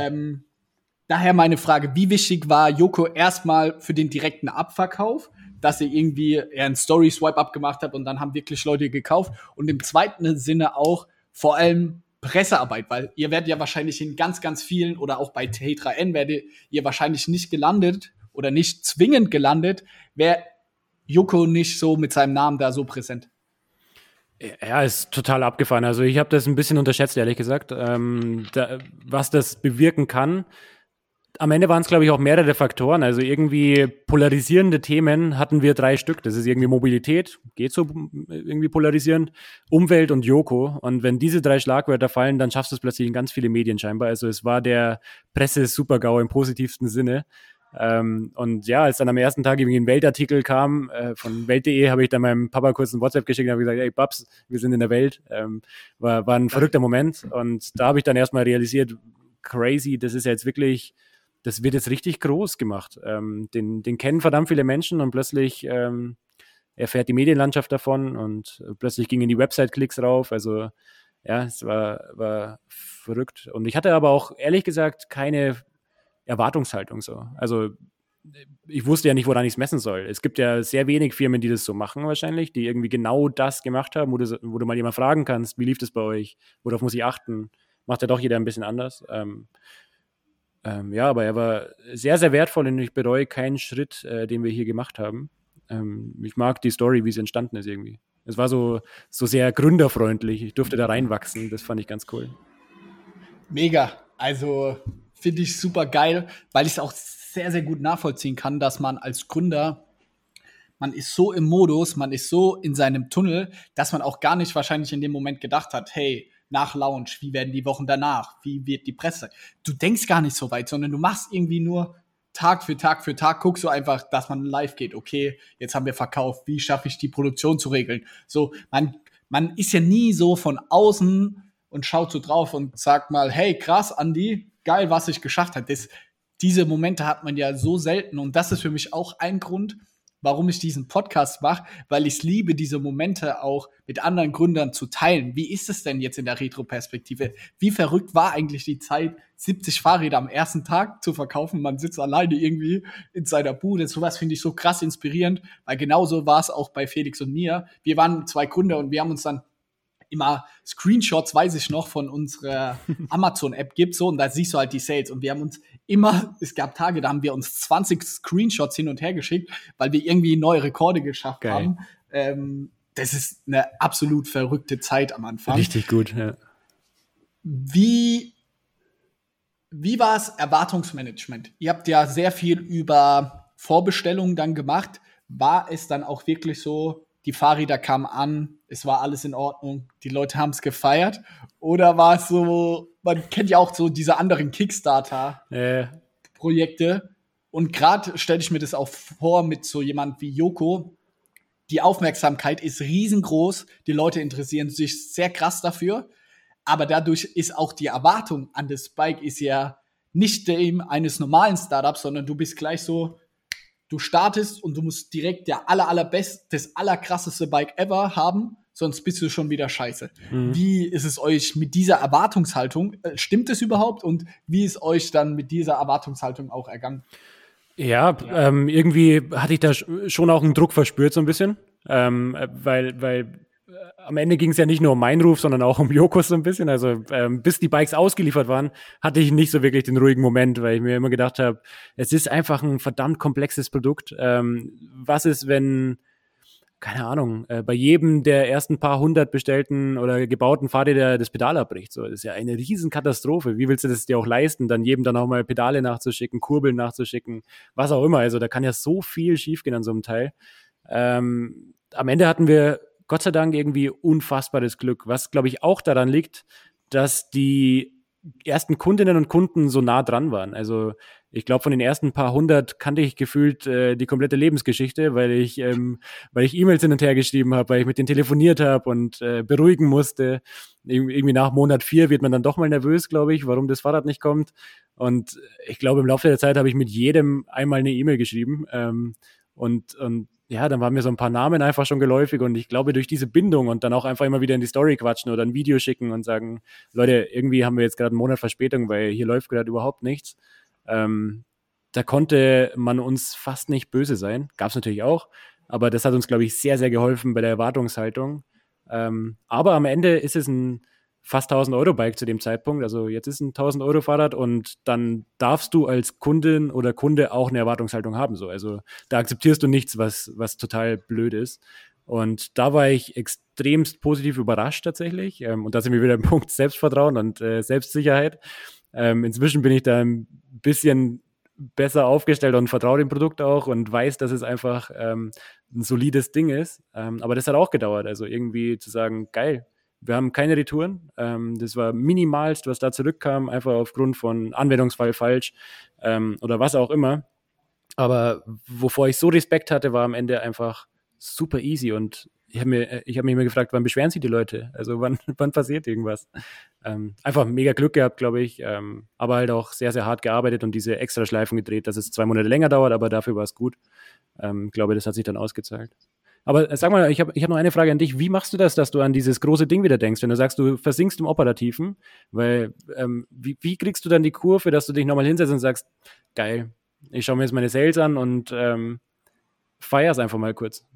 Daher meine Frage, wie wichtig war Joko erstmal für den direkten Abverkauf, dass ihr irgendwie eher einen Story-Swipe-Up gemacht habt und dann haben wirklich Leute gekauft? Und im zweiten Sinne auch vor allem Pressearbeit, weil ihr werdet ja wahrscheinlich in ganz, ganz vielen oder auch bei T3N werdet ihr wahrscheinlich nicht gelandet oder nicht zwingend gelandet, wäre Joko nicht so mit seinem Namen da so präsent. Ja, ist total abgefahren. Also ich habe das ein bisschen unterschätzt, ehrlich gesagt, was das bewirken kann. Am Ende waren es, glaube ich, auch mehrere Faktoren. Also irgendwie polarisierende Themen hatten wir 3 Stück. Das ist irgendwie Mobilität, geht so irgendwie polarisierend, Umwelt und Joko. Und wenn diese 3 Schlagwörter fallen, dann schaffst du es plötzlich in ganz viele Medien scheinbar. Also es war der Presse-Super-GAU im positivsten Sinne. Und ja, als dann am ersten Tag irgendwie ein Weltartikel kam, von Welt.de, habe ich dann meinem Papa kurz ein WhatsApp geschickt und habe gesagt, hey Babs, wir sind in der Welt. War ein verrückter Moment. Und da habe ich dann erstmal realisiert, crazy, das ist ja jetzt wirklich, das wird jetzt richtig groß gemacht. Den kennen verdammt viele Menschen und plötzlich erfährt die Medienlandschaft davon und plötzlich gingen die Website-Klicks rauf. Also ja, es war verrückt. Und ich hatte aber auch, ehrlich gesagt, keine Erwartungshaltung so. Also ich wusste ja nicht, woran ich es messen soll. Es gibt ja sehr wenig Firmen, die das so machen wahrscheinlich, die irgendwie genau das gemacht haben, wo du mal jemand fragen kannst, wie lief das bei euch? Worauf muss ich achten? Macht ja doch jeder ein bisschen anders. Ja, aber er war sehr, sehr wertvoll und ich bereue keinen Schritt, den wir hier gemacht haben. Ich mag die Story, wie es entstanden ist irgendwie. Es war so sehr gründerfreundlich. Ich durfte da reinwachsen. Das fand ich ganz cool. Mega. Also finde ich super geil, weil ich es auch sehr, sehr gut nachvollziehen kann, dass man als Gründer, man ist so im Modus, man ist so in seinem Tunnel, dass man auch gar nicht wahrscheinlich in dem Moment gedacht hat, hey, nach Launch, wie werden die Wochen danach, wie wird die Presse? Du denkst gar nicht so weit, sondern du machst irgendwie nur Tag für Tag, guckst du einfach, dass man live geht. Okay, jetzt haben wir verkauft, wie schaffe ich die Produktion zu regeln? So, man ist ja nie so von außen und schaut so drauf und sagt mal, hey, krass, Andi, geil, was ich geschafft habe. Diese Momente hat man ja so selten und das ist für mich auch ein Grund, warum ich diesen Podcast mache, weil ich es liebe, diese Momente auch mit anderen Gründern zu teilen. Wie ist es denn jetzt in der Retro-Perspektive? Wie verrückt war eigentlich die Zeit, 70 Fahrräder am ersten Tag zu verkaufen? Man sitzt alleine irgendwie in seiner Bude. Sowas finde ich so krass inspirierend, weil genauso war es auch bei Felix und mir. Wir waren 2 Gründer und wir haben uns dann immer Screenshots, weiß ich noch, von unserer Amazon-App gibt, so, und da siehst du halt die Sales. Und wir haben uns immer, es gab Tage, da haben wir uns 20 Screenshots hin und her geschickt, weil wir irgendwie neue Rekorde geschafft haben. Das ist eine absolut verrückte Zeit am Anfang. Richtig gut, ja. Wie war es Erwartungsmanagement? Ihr habt ja sehr viel über Vorbestellungen dann gemacht. War es dann auch wirklich so, die Fahrräder kamen an, es war alles in Ordnung, die Leute haben es gefeiert? Oder war es so, man kennt ja auch so diese anderen Kickstarter-Projekte. Und gerade stelle ich mir das auch vor mit so jemand wie Joko. Die Aufmerksamkeit ist riesengroß, die Leute interessieren sich sehr krass dafür. Aber dadurch ist auch die Erwartung an das Bike ist ja nicht dem eines normalen Startups, sondern du bist gleich so, du startest und du musst direkt der das allerkrasseste Bike ever haben, sonst bist du schon wieder scheiße. Wie ist es euch mit dieser Erwartungshaltung? Stimmt es überhaupt? Und wie ist euch dann mit dieser Erwartungshaltung auch ergangen? Ja, irgendwie hatte ich da schon auch einen Druck verspürt so ein bisschen, weil am Ende ging es ja nicht nur um meinen Ruf, sondern auch um Jokos so ein bisschen. Also bis die Bikes ausgeliefert waren, hatte ich nicht so wirklich den ruhigen Moment, weil ich mir immer gedacht habe, es ist einfach ein verdammt komplexes Produkt. Was ist, wenn, keine Ahnung, bei jedem der ersten paar 100 bestellten oder gebauten Fahrräder das Pedal abbricht? So, das ist ja eine Riesenkatastrophe. Wie willst du das dir auch leisten, dann jedem dann auch mal Pedale nachzuschicken, Kurbeln nachzuschicken, was auch immer. Also da kann ja so viel schiefgehen an so einem Teil. Am Ende hatten wir Gott sei Dank irgendwie unfassbares Glück, was, glaube ich, auch daran liegt, dass die ersten Kundinnen und Kunden so nah dran waren. Also ich glaube, von den ersten paar 100 kannte ich gefühlt die komplette Lebensgeschichte, weil ich E-Mails hin und her geschrieben habe, weil ich mit denen telefoniert habe und beruhigen musste. Irgendwie nach Monat 4 wird man dann doch mal nervös, glaube ich, warum das Fahrrad nicht kommt. Und ich glaube, im Laufe der Zeit habe ich mit jedem einmal eine E-Mail geschrieben. Und ja, dann waren mir so ein paar Namen einfach schon geläufig und ich glaube, durch diese Bindung und dann auch einfach immer wieder in die Story quatschen oder ein Video schicken und sagen, Leute, irgendwie haben wir jetzt gerade einen Monat Verspätung, weil hier läuft gerade überhaupt nichts. Da konnte man uns fast nicht böse sein. Gab es natürlich auch, aber das hat uns, glaube ich, sehr, sehr geholfen bei der Erwartungshaltung. Aber am Ende ist es ein fast 1.000-Euro-Bike zu dem Zeitpunkt. Also jetzt ist ein 1.000-Euro-Fahrrad und dann darfst du als Kundin oder Kunde auch eine Erwartungshaltung haben. So. Also da akzeptierst du nichts, was total blöd ist. Und da war ich extremst positiv überrascht tatsächlich. Und da sind wir wieder im Punkt Selbstvertrauen und Selbstsicherheit. Inzwischen bin ich da ein bisschen besser aufgestellt und vertraue dem Produkt auch und weiß, dass es einfach ein solides Ding ist. Aber das hat auch gedauert. Also irgendwie zu sagen, geil, wir haben keine Retouren. Das war minimalst, was da zurückkam, einfach aufgrund von Anwendungsfall falsch oder was auch immer. Aber wovor ich so Respekt hatte, war am Ende einfach super easy. Und ich hab mich immer gefragt, wann beschweren sich die Leute? Also wann passiert irgendwas? Einfach mega Glück gehabt, glaube ich. Aber halt auch sehr, sehr hart gearbeitet und diese extra Schleifen gedreht, dass es 2 Monate länger dauert, aber dafür war es gut. Ich glaube, das hat sich dann ausgezahlt. Aber sag mal, ich hab noch eine Frage an dich. Wie machst du das, dass du an dieses große Ding wieder denkst, wenn du sagst, du versinkst im Operativen? Weil wie kriegst du dann die Kurve, dass du dich nochmal hinsetzt und sagst, geil, ich schaue mir jetzt meine Sales an und feier's einfach mal kurz?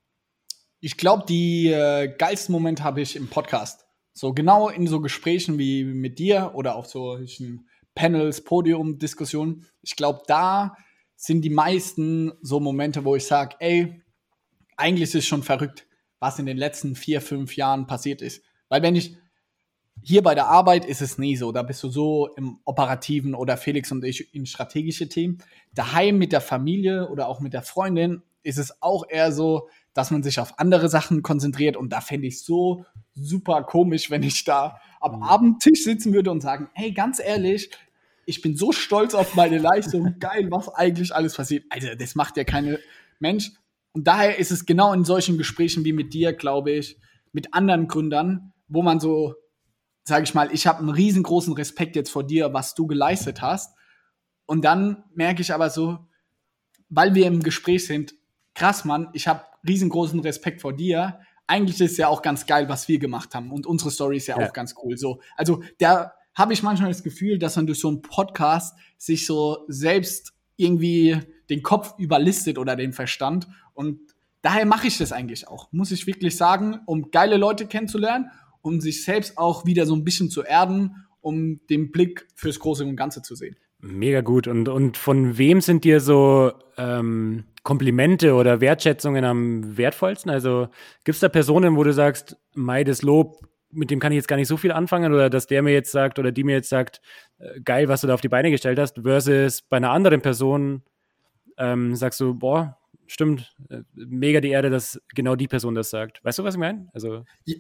Ich glaube, die geilsten Momente habe ich im Podcast. So genau in so Gesprächen wie mit dir oder auf solchen Panels, Podium-Diskussionen. Ich glaube, da sind die meisten so Momente, wo ich sage, ey, eigentlich ist es schon verrückt, was in den letzten 4, 5 Jahren passiert ist. Weil wenn ich hier bei der Arbeit ist es nie so. Da bist du so im Operativen oder Felix und ich in strategische Themen. Daheim mit der Familie oder auch mit der Freundin ist es auch eher so, dass man sich auf andere Sachen konzentriert. Und da fände ich so super komisch, wenn ich da am Abendtisch sitzen würde und sagen, hey, ganz ehrlich, ich bin so stolz auf meine Leistung. Geil, was eigentlich alles passiert. Also das macht ja kein Mensch. Und daher ist es genau in solchen Gesprächen wie mit dir, glaube ich, mit anderen Gründern, wo man so, sage ich mal, ich habe einen riesengroßen Respekt jetzt vor dir, was du geleistet hast. Und dann merke ich aber so, weil wir im Gespräch sind, krass, Mann, ich habe riesengroßen Respekt vor dir. Eigentlich ist es ja auch ganz geil, was wir gemacht haben. Und unsere Story ist ja auch ganz cool. So, also da habe ich manchmal das Gefühl, dass man durch so einen Podcast sich so selbst irgendwie den Kopf überlistet oder den Verstand. Und daher mache ich das eigentlich auch, muss ich wirklich sagen, um geile Leute kennenzulernen, um sich selbst auch wieder so ein bisschen zu erden, um den Blick fürs Große und Ganze zu sehen. Mega gut. Und von wem sind dir so Komplimente oder Wertschätzungen am wertvollsten? Also gibt es da Personen, wo du sagst, mei, das Lob, mit dem kann ich jetzt gar nicht so viel anfangen, oder dass der mir jetzt sagt oder die mir jetzt sagt, geil, was du da auf die Beine gestellt hast, versus bei einer anderen Person sagst du, boah, stimmt, mega die Ehre, dass genau die Person das sagt. Weißt du, was ich meine? Also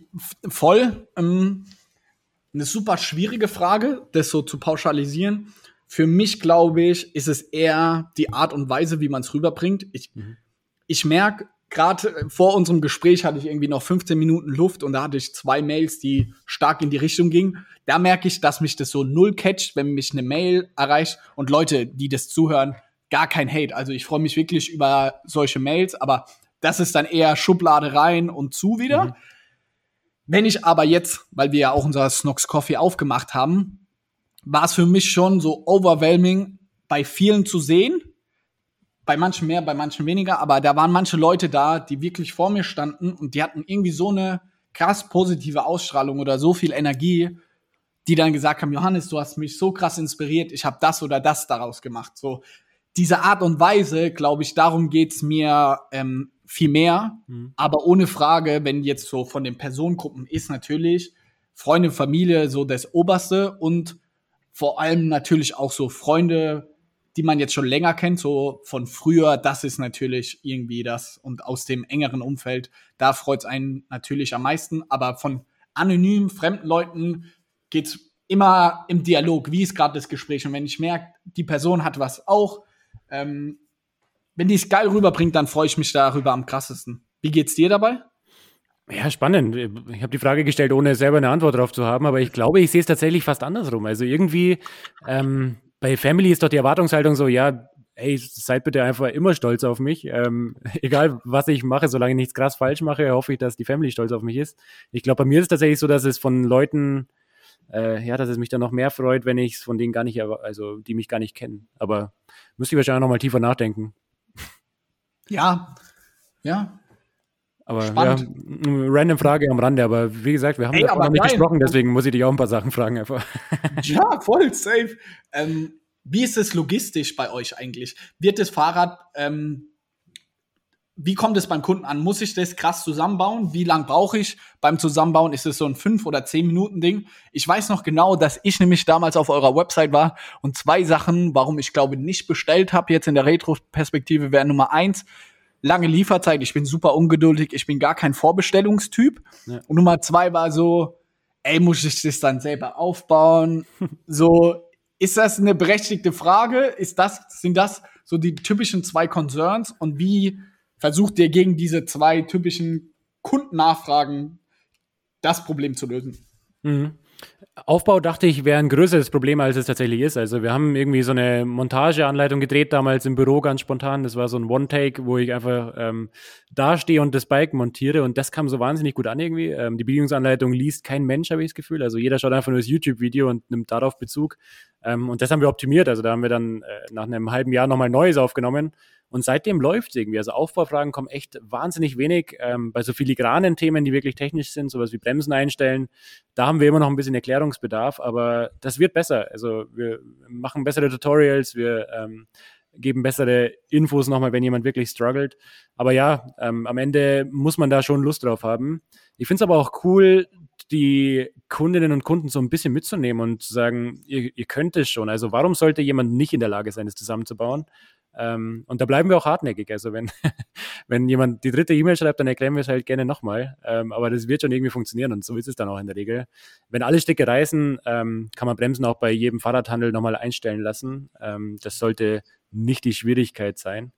voll. Eine super schwierige Frage, das so zu pauschalisieren. Für mich, glaube ich, ist es eher die Art und Weise, wie man es rüberbringt. Ich merke, gerade vor unserem Gespräch hatte ich irgendwie noch 15 Minuten Luft und da hatte ich 2 Mails, die stark in die Richtung gingen. Da merke ich, dass mich das so null catcht, wenn mich eine Mail erreicht und Leute, die das zuhören, gar kein Hate. Also ich freue mich wirklich über solche Mails, aber das ist dann eher Schublade rein und zu wieder. Wenn ich aber jetzt, weil wir ja auch unser Snox Coffee aufgemacht haben, war es für mich schon so overwhelming, bei vielen zu sehen. Bei manchen mehr, bei manchen weniger. Aber da waren manche Leute da, die wirklich vor mir standen und die hatten irgendwie so eine krass positive Ausstrahlung oder so viel Energie, die dann gesagt haben, Johannes, du hast mich so krass inspiriert, ich habe das oder das daraus gemacht. So diese Art und Weise, glaube ich, darum geht's mir viel mehr. Aber ohne Frage, wenn jetzt so von den Personengruppen ist natürlich Freunde, Familie so das Oberste und vor allem natürlich auch so Freunde, die man jetzt schon länger kennt, so von früher, das ist natürlich irgendwie das. Und aus dem engeren Umfeld, da freut's einen natürlich am meisten. Aber von anonymen, fremden Leuten geht's immer im Dialog, wie ist gerade das Gespräch. Und wenn ich merke, die Person hat was auch, wenn die es geil rüberbringt, dann freue ich mich darüber am krassesten. Wie geht's dir dabei? Ja, spannend. Ich habe die Frage gestellt, ohne selber eine Antwort darauf zu haben, aber ich glaube, ich sehe es tatsächlich fast andersrum. Also irgendwie, bei Family ist doch die Erwartungshaltung so, ja, ey, seid bitte einfach immer stolz auf mich. Egal, was ich mache, solange ich nichts krass falsch mache, hoffe ich, dass die Family stolz auf mich ist. Ich glaube, bei mir ist es tatsächlich so, dass es von Leuten, dass es mich dann noch mehr freut, wenn ich es von denen gar nicht, also die mich gar nicht kennen. Aber müsste ich wahrscheinlich noch mal tiefer nachdenken. Ja. Aber spannend. Ja, random Frage am Rande, aber wie gesagt, wir haben das noch nicht besprochen, deswegen muss ich dich auch ein paar Sachen fragen einfach. Ja, voll safe. Wie ist es logistisch bei euch eigentlich? Wird das Fahrrad, wie kommt es beim Kunden an? Muss ich das krass zusammenbauen? Wie lang brauche ich beim Zusammenbauen? Ist es so ein 5 oder 10 Minuten Ding? Ich weiß noch genau, dass ich nämlich damals auf eurer Website war und 2 Sachen, warum ich glaube nicht bestellt habe, jetzt in der Retro-Perspektive wäre Nummer 1, lange Lieferzeit, ich bin super ungeduldig, ich bin gar kein Vorbestellungstyp. Ja. Und Nummer 2 war so, ey, muss ich das dann selber aufbauen? So, ist das eine berechtigte Frage? Sind das so die typischen 2 Concerns? Und wie versucht ihr gegen diese 2 typischen Kundennachfragen das Problem zu lösen? Mhm. Aufbau dachte ich, wäre ein größeres Problem, als es tatsächlich ist. Also wir haben irgendwie so eine Montageanleitung gedreht, damals im Büro ganz spontan. Das war so ein One-Take, wo ich einfach dastehe und das Bike montiere und das kam so wahnsinnig gut an irgendwie. Die Bedienungsanleitung liest kein Mensch, habe ich das Gefühl. Also jeder schaut einfach nur das YouTube-Video und nimmt darauf Bezug. Und das haben wir optimiert. Also da haben wir dann nach einem halben Jahr nochmal Neues aufgenommen. Und seitdem läuft es irgendwie. Also Aufbaufragen kommen echt wahnsinnig wenig. Bei so filigranen Themen, die wirklich technisch sind, sowas wie Bremsen einstellen, da haben wir immer noch ein bisschen Erklärungsbedarf, aber das wird besser. Also wir machen bessere Tutorials, wir geben bessere Infos nochmal, wenn jemand wirklich struggelt. Aber ja, am Ende muss man da schon Lust drauf haben. Ich finde es aber auch cool, die Kundinnen und Kunden so ein bisschen mitzunehmen und zu sagen, ihr könnt es schon. Also warum sollte jemand nicht in der Lage sein, es zusammenzubauen? Und da bleiben wir auch hartnäckig. Also wenn jemand die 3. E-Mail schreibt, dann erklären wir es halt gerne nochmal. Aber das wird schon irgendwie funktionieren und so ist es dann auch in der Regel. Wenn alle Stricke reißen, kann man Bremsen auch bei jedem Fahrradhandel nochmal einstellen lassen. Das sollte nicht die Schwierigkeit sein.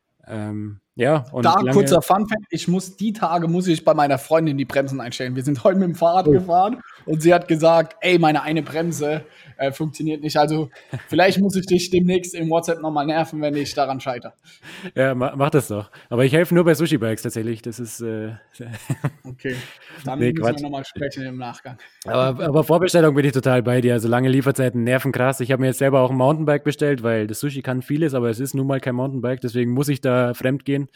Ja, und da kurzer Funfact, die Tage muss ich bei meiner Freundin die Bremsen einstellen. Wir sind heute mit dem Fahrrad gefahren und sie hat gesagt, ey, meine eine Bremse funktioniert nicht. Also vielleicht muss ich dich demnächst im WhatsApp nochmal nerven, wenn ich daran scheitere. Ja, mach das doch. Aber ich helfe nur bei Sushi-Bikes tatsächlich. Das ist okay, dann müssen wir nochmal sprechen im Nachgang. Aber Vorbestellung bin ich total bei dir. Also lange Lieferzeiten nerven krass. Ich habe mir jetzt selber auch ein Mountainbike bestellt, weil das Sushi kann vieles, aber es ist nun mal kein Mountainbike. Deswegen muss ich da fremd gehen.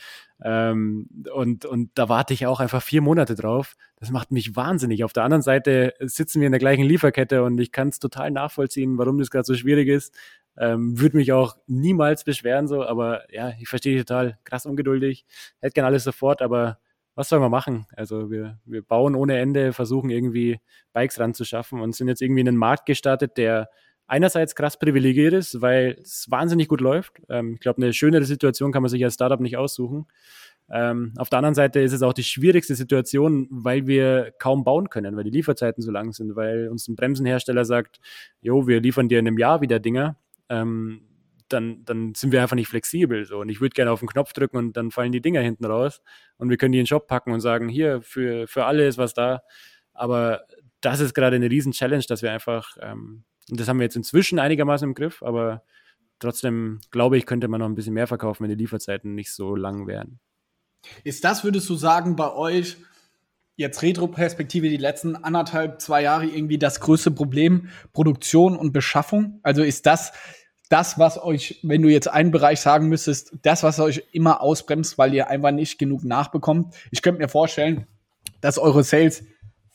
Und da warte ich auch einfach 4 Monate drauf. Das macht mich wahnsinnig. Auf der anderen Seite sitzen wir in der gleichen Lieferkette und ich kann es total nachvollziehen, warum das gerade so schwierig ist. Würde mich auch niemals beschweren, so, aber ja, ich verstehe dich total, krass ungeduldig, hätte gern alles sofort, aber was soll man machen? Also wir bauen ohne Ende, versuchen irgendwie Bikes ranzuschaffen und sind jetzt irgendwie in einen Markt gestartet, der einerseits krass privilegiert ist, weil es wahnsinnig gut läuft. Ich glaube, eine schönere Situation kann man sich als Startup nicht aussuchen. Auf der anderen Seite ist es auch die schwierigste Situation, weil wir kaum bauen können, weil die Lieferzeiten so lang sind, weil uns ein Bremsenhersteller sagt, jo, wir liefern dir in einem Jahr wieder Dinger, dann sind wir einfach nicht flexibel. So. Und ich würde gerne auf den Knopf drücken und dann fallen die Dinger hinten raus und wir können die in den Shop packen und sagen, hier, für alle ist was da. Aber das ist gerade eine riesen Challenge, dass wir einfach, und das haben wir jetzt inzwischen einigermaßen im Griff, aber trotzdem glaube ich, könnte man noch ein bisschen mehr verkaufen, wenn die Lieferzeiten nicht so lang wären. Ist das, würdest du sagen, bei euch jetzt Retro-Perspektive die letzten 1,5, 2 Jahre irgendwie das größte Problem, Produktion und Beschaffung? Also ist das, was euch, wenn du jetzt einen Bereich sagen müsstest, das, was euch immer ausbremst, weil ihr einfach nicht genug nachbekommt? Ich könnte mir vorstellen, dass eure Sales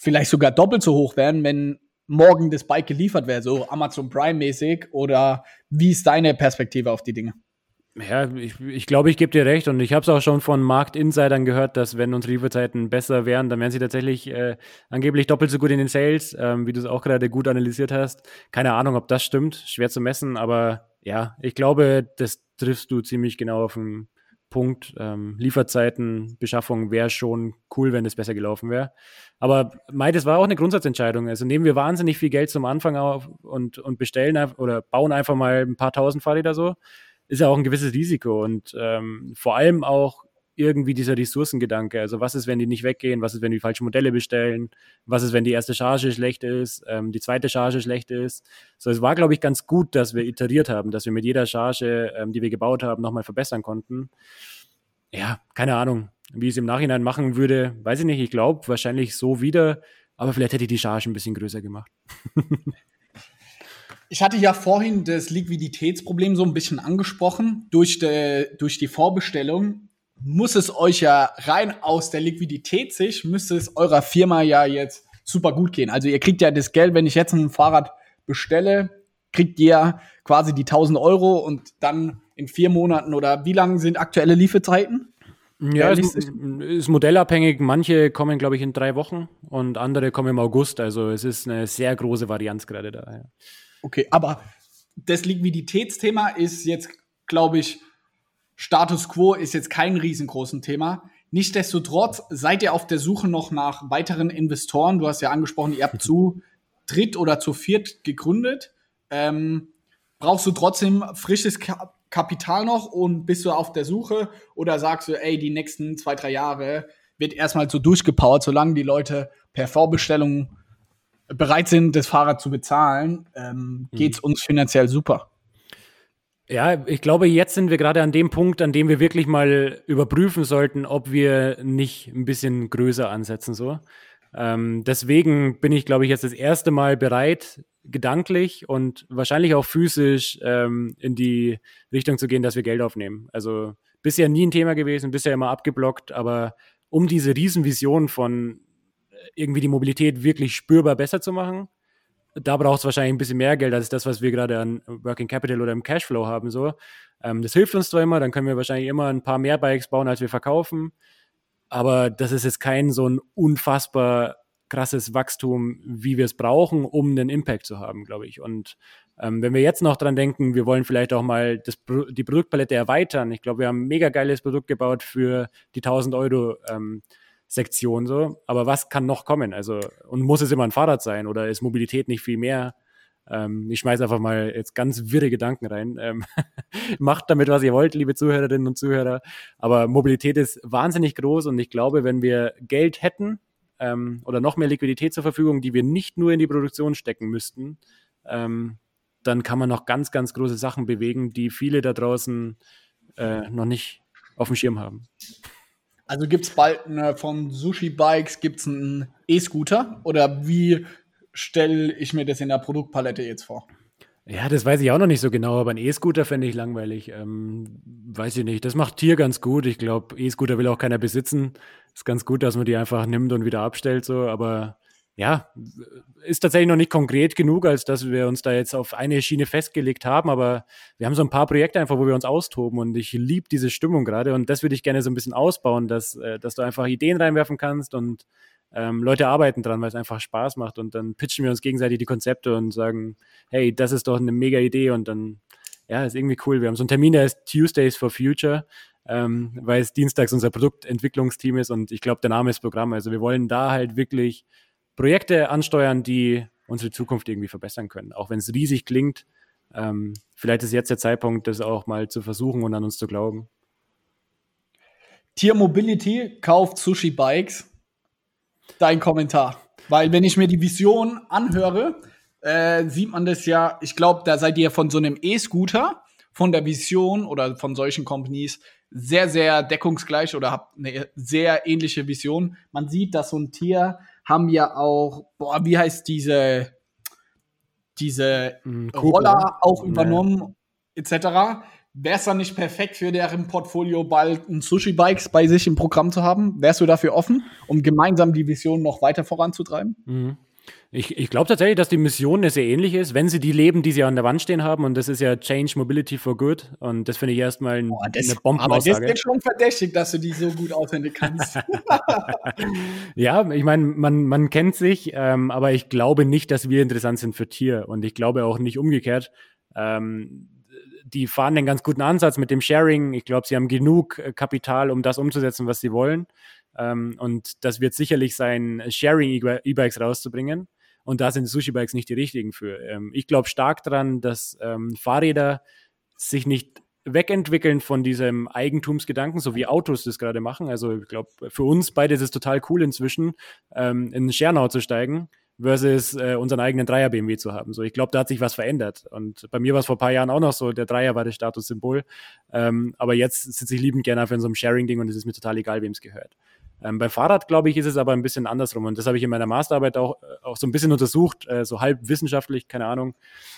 vielleicht sogar doppelt so hoch werden, wenn morgen das Bike geliefert wäre, so Amazon Prime-mäßig? Oder wie ist deine Perspektive auf die Dinge? Ja, ich glaube, ich gebe dir recht und ich habe es auch schon von Marktinsidern gehört, dass wenn unsere Lieferzeiten besser wären, dann wären sie tatsächlich angeblich doppelt so gut in den Sales, wie du es auch gerade gut analysiert hast. Keine Ahnung, ob das stimmt, schwer zu messen, aber ja, ich glaube, das triffst du ziemlich genau auf den Punkt. Lieferzeiten, Beschaffung wäre schon cool, wenn das besser gelaufen wäre. Aber das war auch eine Grundsatzentscheidung. Also nehmen wir wahnsinnig viel Geld zum Anfang auf und bestellen oder bauen einfach mal ein paar tausend Fahrräder so. Ist ja auch ein gewisses Risiko und vor allem auch irgendwie dieser Ressourcengedanke. Also was ist, wenn die nicht weggehen? Was ist, wenn die falsche Modelle bestellen? Was ist, wenn die erste Charge schlecht ist? Die zweite Charge schlecht ist? So, es war, glaube ich, ganz gut, dass wir iteriert haben, dass wir mit jeder Charge, die wir gebaut haben, nochmal verbessern konnten. Ja, keine Ahnung. Wie ich es im Nachhinein machen würde, weiß ich nicht. Ich glaube, wahrscheinlich so wieder, aber vielleicht hätte ich die Charge ein bisschen größer gemacht. Ich hatte ja vorhin das Liquiditätsproblem so ein bisschen angesprochen. Durch die Vorbestellung muss es euch ja rein aus der Liquiditätssicht, müsste es eurer Firma ja jetzt super gut gehen. Also ihr kriegt ja das Geld, wenn ich jetzt ein Fahrrad bestelle, kriegt ihr quasi die 1.000 € und dann in 4 Monaten oder wie lang sind aktuelle Lieferzeiten? Ja, ist modellabhängig. Manche kommen, glaube ich, in 3 Wochen und andere kommen im August. Also es ist eine sehr große Varianz gerade da. Ja. Okay, aber das Liquiditätsthema ist jetzt, glaube ich, Status Quo ist jetzt kein riesengroßes Thema. Nichtsdestotrotz seid ihr auf der Suche noch nach weiteren Investoren. Du hast ja angesprochen, ihr habt zu dritt oder zu viert gegründet. Brauchst du trotzdem frisches Kapital noch und bist du auf der Suche? Oder sagst du, ey, die nächsten 2-3 Jahre wird erstmal so durchgepowert, solange die Leute per Vorbestellung bereit sind, das Fahrrad zu bezahlen, geht's uns finanziell super. Ja, ich glaube, jetzt sind wir gerade an dem Punkt, an dem wir wirklich mal überprüfen sollten, ob wir nicht ein bisschen größer ansetzen. So. Deswegen bin ich, glaube ich, jetzt das erste Mal bereit, gedanklich und wahrscheinlich auch physisch in die Richtung zu gehen, dass wir Geld aufnehmen. Also bisher nie ein Thema gewesen, bisher immer abgeblockt, aber um diese Riesenvision von irgendwie die Mobilität wirklich spürbar besser zu machen, da braucht es wahrscheinlich ein bisschen mehr Geld als das, was wir gerade an Working Capital oder im Cashflow haben. So. Das hilft uns zwar immer, dann können wir wahrscheinlich immer ein paar mehr Bikes bauen, als wir verkaufen, aber das ist jetzt kein so ein unfassbar krasses Wachstum, wie wir es brauchen, um einen Impact zu haben, glaube ich. Und wenn wir jetzt noch dran denken, wir wollen vielleicht auch mal die Produktpalette erweitern. Ich glaube, wir haben ein mega geiles Produkt gebaut für die 1.000 € Sektion so, aber was kann noch kommen? Also, und muss es immer ein Fahrrad sein oder ist Mobilität nicht viel mehr? Ich schmeiße einfach mal jetzt ganz wirre Gedanken rein. Macht damit, was ihr wollt, liebe Zuhörerinnen und Zuhörer, aber Mobilität ist wahnsinnig groß und ich glaube, wenn wir Geld hätten oder noch mehr Liquidität zur Verfügung, die wir nicht nur in die Produktion stecken müssten, dann kann man noch ganz, ganz große Sachen bewegen, die viele da draußen noch nicht auf dem Schirm haben. Also gibt es bald von Sushi Bikes gibt's einen E-Scooter oder wie stelle ich mir das in der Produktpalette jetzt vor? Ja, das weiß ich auch noch nicht so genau, aber ein E-Scooter fände ich langweilig. Weiß ich nicht. Das macht Tier ganz gut. Ich glaube, E-Scooter will auch keiner besitzen. Ist ganz gut, dass man die einfach nimmt und wieder abstellt, so, aber ja, ist tatsächlich noch nicht konkret genug, als dass wir uns da jetzt auf eine Schiene festgelegt haben, aber wir haben so ein paar Projekte einfach, wo wir uns austoben und ich liebe diese Stimmung gerade und das würde ich gerne so ein bisschen ausbauen, dass du einfach Ideen reinwerfen kannst und Leute arbeiten dran, weil es einfach Spaß macht und dann pitchen wir uns gegenseitig die Konzepte und sagen, hey, das ist doch eine mega Idee und dann, ja, ist irgendwie cool. Wir haben so einen Termin, der heißt Tuesdays for Future, weil es dienstags unser Produktentwicklungsteam ist und ich glaube, der Name ist Programm. Also wir wollen da halt wirklich Projekte ansteuern, die unsere Zukunft irgendwie verbessern können. Auch wenn es riesig klingt, vielleicht ist jetzt der Zeitpunkt, das auch mal zu versuchen und an uns zu glauben. Tier Mobility kauft Sushi Bikes. Dein Kommentar. Weil wenn ich mir die Vision anhöre, sieht man das ja, ich glaube, da seid ihr von so einem E-Scooter, von der Vision oder von solchen Companies sehr, sehr deckungsgleich oder habt eine sehr ähnliche Vision. Man sieht, dass so ein Tier haben ja auch, wie heißt diese Roller auch übernommen, etc. wäre es dann nicht perfekt für deren Portfolio, bald ein Sushi-Bikes bei sich im Programm zu haben? Wärst du dafür offen, um gemeinsam die Vision noch weiter voranzutreiben? Mhm. Ich glaube tatsächlich, dass die Mission eine sehr ähnlich ist, wenn sie die leben, die sie an der Wand stehen haben. Und das ist ja Change Mobility for Good. Und das finde ich erstmal eine Bombenaussage. Aber das ist schon verdächtig, dass du die so gut auswendig kannst. Ja, ich meine, man kennt sich, aber ich glaube nicht, dass wir interessant sind für Tier. Und ich glaube auch nicht umgekehrt. Die fahren einen ganz guten Ansatz mit dem Sharing. Ich glaube, sie haben genug Kapital, um das umzusetzen, was sie wollen. Und das wird sicherlich sein, Sharing-E-Bikes rauszubringen. Und da sind Sushi-Bikes nicht die richtigen für. Ich glaube stark daran, dass Fahrräder sich nicht wegentwickeln von diesem Eigentumsgedanken, so wie Autos das gerade machen. Also ich glaube, für uns beide ist es total cool inzwischen, in Schernau zu steigen, versus unseren eigenen Dreier-BMW zu haben. So, ich glaube, da hat sich was verändert. Und bei mir war es vor ein paar Jahren auch noch so, der Dreier war das Statussymbol. Aber jetzt sitze ich liebend gerne auf so einem Sharing-Ding und es ist mir total egal, wem es gehört. Bei Fahrrad, glaube ich, ist es aber ein bisschen andersrum. Und das habe ich in meiner Masterarbeit auch so ein bisschen untersucht, so halb wissenschaftlich, keine Ahnung.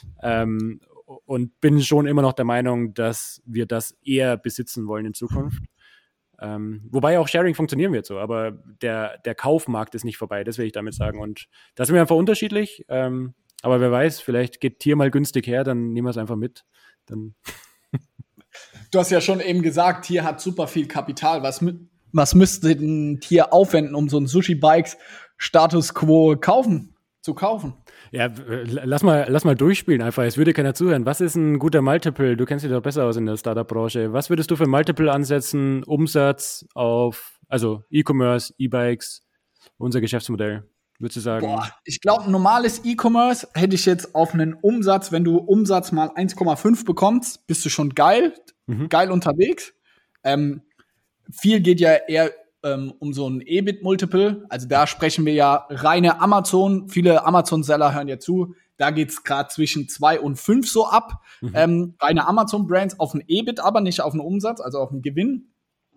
Und bin schon immer noch der Meinung, dass wir das eher besitzen wollen in Zukunft. Wobei auch Sharing funktionieren wird so, aber der Kaufmarkt ist nicht vorbei, das will ich damit sagen. Und da sind wir einfach unterschiedlich. Aber wer weiß, vielleicht geht Tier mal günstig her, dann nehmen wir es einfach mit. Dann Du hast ja schon eben gesagt, Tier hat super viel Kapital. Was müsste ein Tier aufwenden, um so ein Sushi-Bikes Status Quo zu kaufen? Ja, lass mal durchspielen einfach. Es würde keiner zuhören. Was ist ein guter Multiple? Du kennst dich doch besser aus in der Startup-Branche. Was würdest du für Multiple ansetzen? Umsatz also E-Commerce, E-Bikes, unser Geschäftsmodell? Würdest du sagen? Ich glaube, ein normales E-Commerce hätte ich jetzt auf einen Umsatz, wenn du Umsatz mal 1,5 bekommst, bist du schon geil unterwegs. Viel geht ja eher um so ein EBIT-Multiple. Also da sprechen wir ja reine Amazon. Viele Amazon-Seller hören ja zu. Da geht's gerade zwischen 2 und 5 so ab. Reine Amazon-Brands auf ein EBIT, aber nicht auf einen Umsatz, also auf einen Gewinn.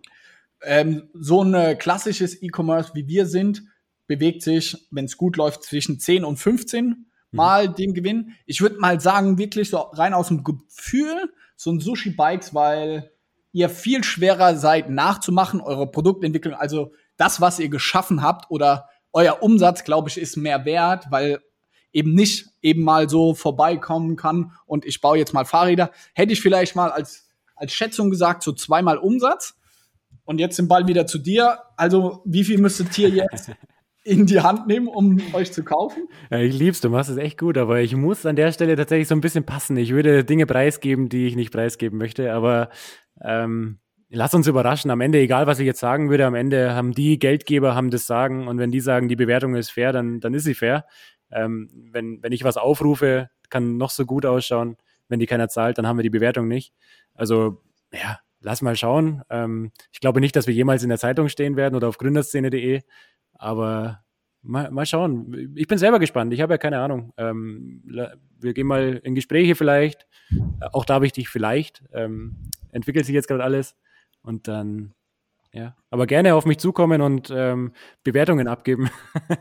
So ein klassisches E-Commerce, wie wir sind, bewegt sich, wenn es gut läuft, zwischen 10 und 15 Mal den Gewinn. Ich würde mal sagen, wirklich so rein aus dem Gefühl, so ein Sushi-Bikes, weil ihr viel schwerer seid nachzumachen, eure Produktentwicklung, also das, was ihr geschaffen habt oder euer Umsatz, glaube ich, ist mehr wert, weil eben nicht eben mal so vorbeikommen kann und ich baue jetzt mal Fahrräder. Hätte ich vielleicht mal als Schätzung gesagt, so 2-mal Umsatz. Und jetzt den Ball wieder zu dir. Also wie viel müsstet ihr jetzt in die Hand nehmen, um euch zu kaufen? Ja, ich lieb's, du machst es echt gut, aber ich muss an der Stelle tatsächlich so ein bisschen passen. Ich würde Dinge preisgeben, die ich nicht preisgeben möchte, aber lass uns überraschen. Am Ende, egal was ich jetzt sagen würde, am Ende haben die Geldgeber das Sagen und wenn die sagen, die Bewertung ist fair, dann ist sie fair. Wenn ich was aufrufe, kann noch so gut ausschauen. Wenn die keiner zahlt, dann haben wir die Bewertung nicht. Also, ja, lass mal schauen. Ich glaube nicht, dass wir jemals in der Zeitung stehen werden oder auf gründerszene.de, aber mal schauen. Ich bin selber gespannt. Ich habe ja keine Ahnung. Wir gehen mal in Gespräche vielleicht. Auch da habe ich dich vielleicht. Entwickelt sich jetzt gerade alles. Und dann, ja. Aber gerne auf mich zukommen und Bewertungen abgeben.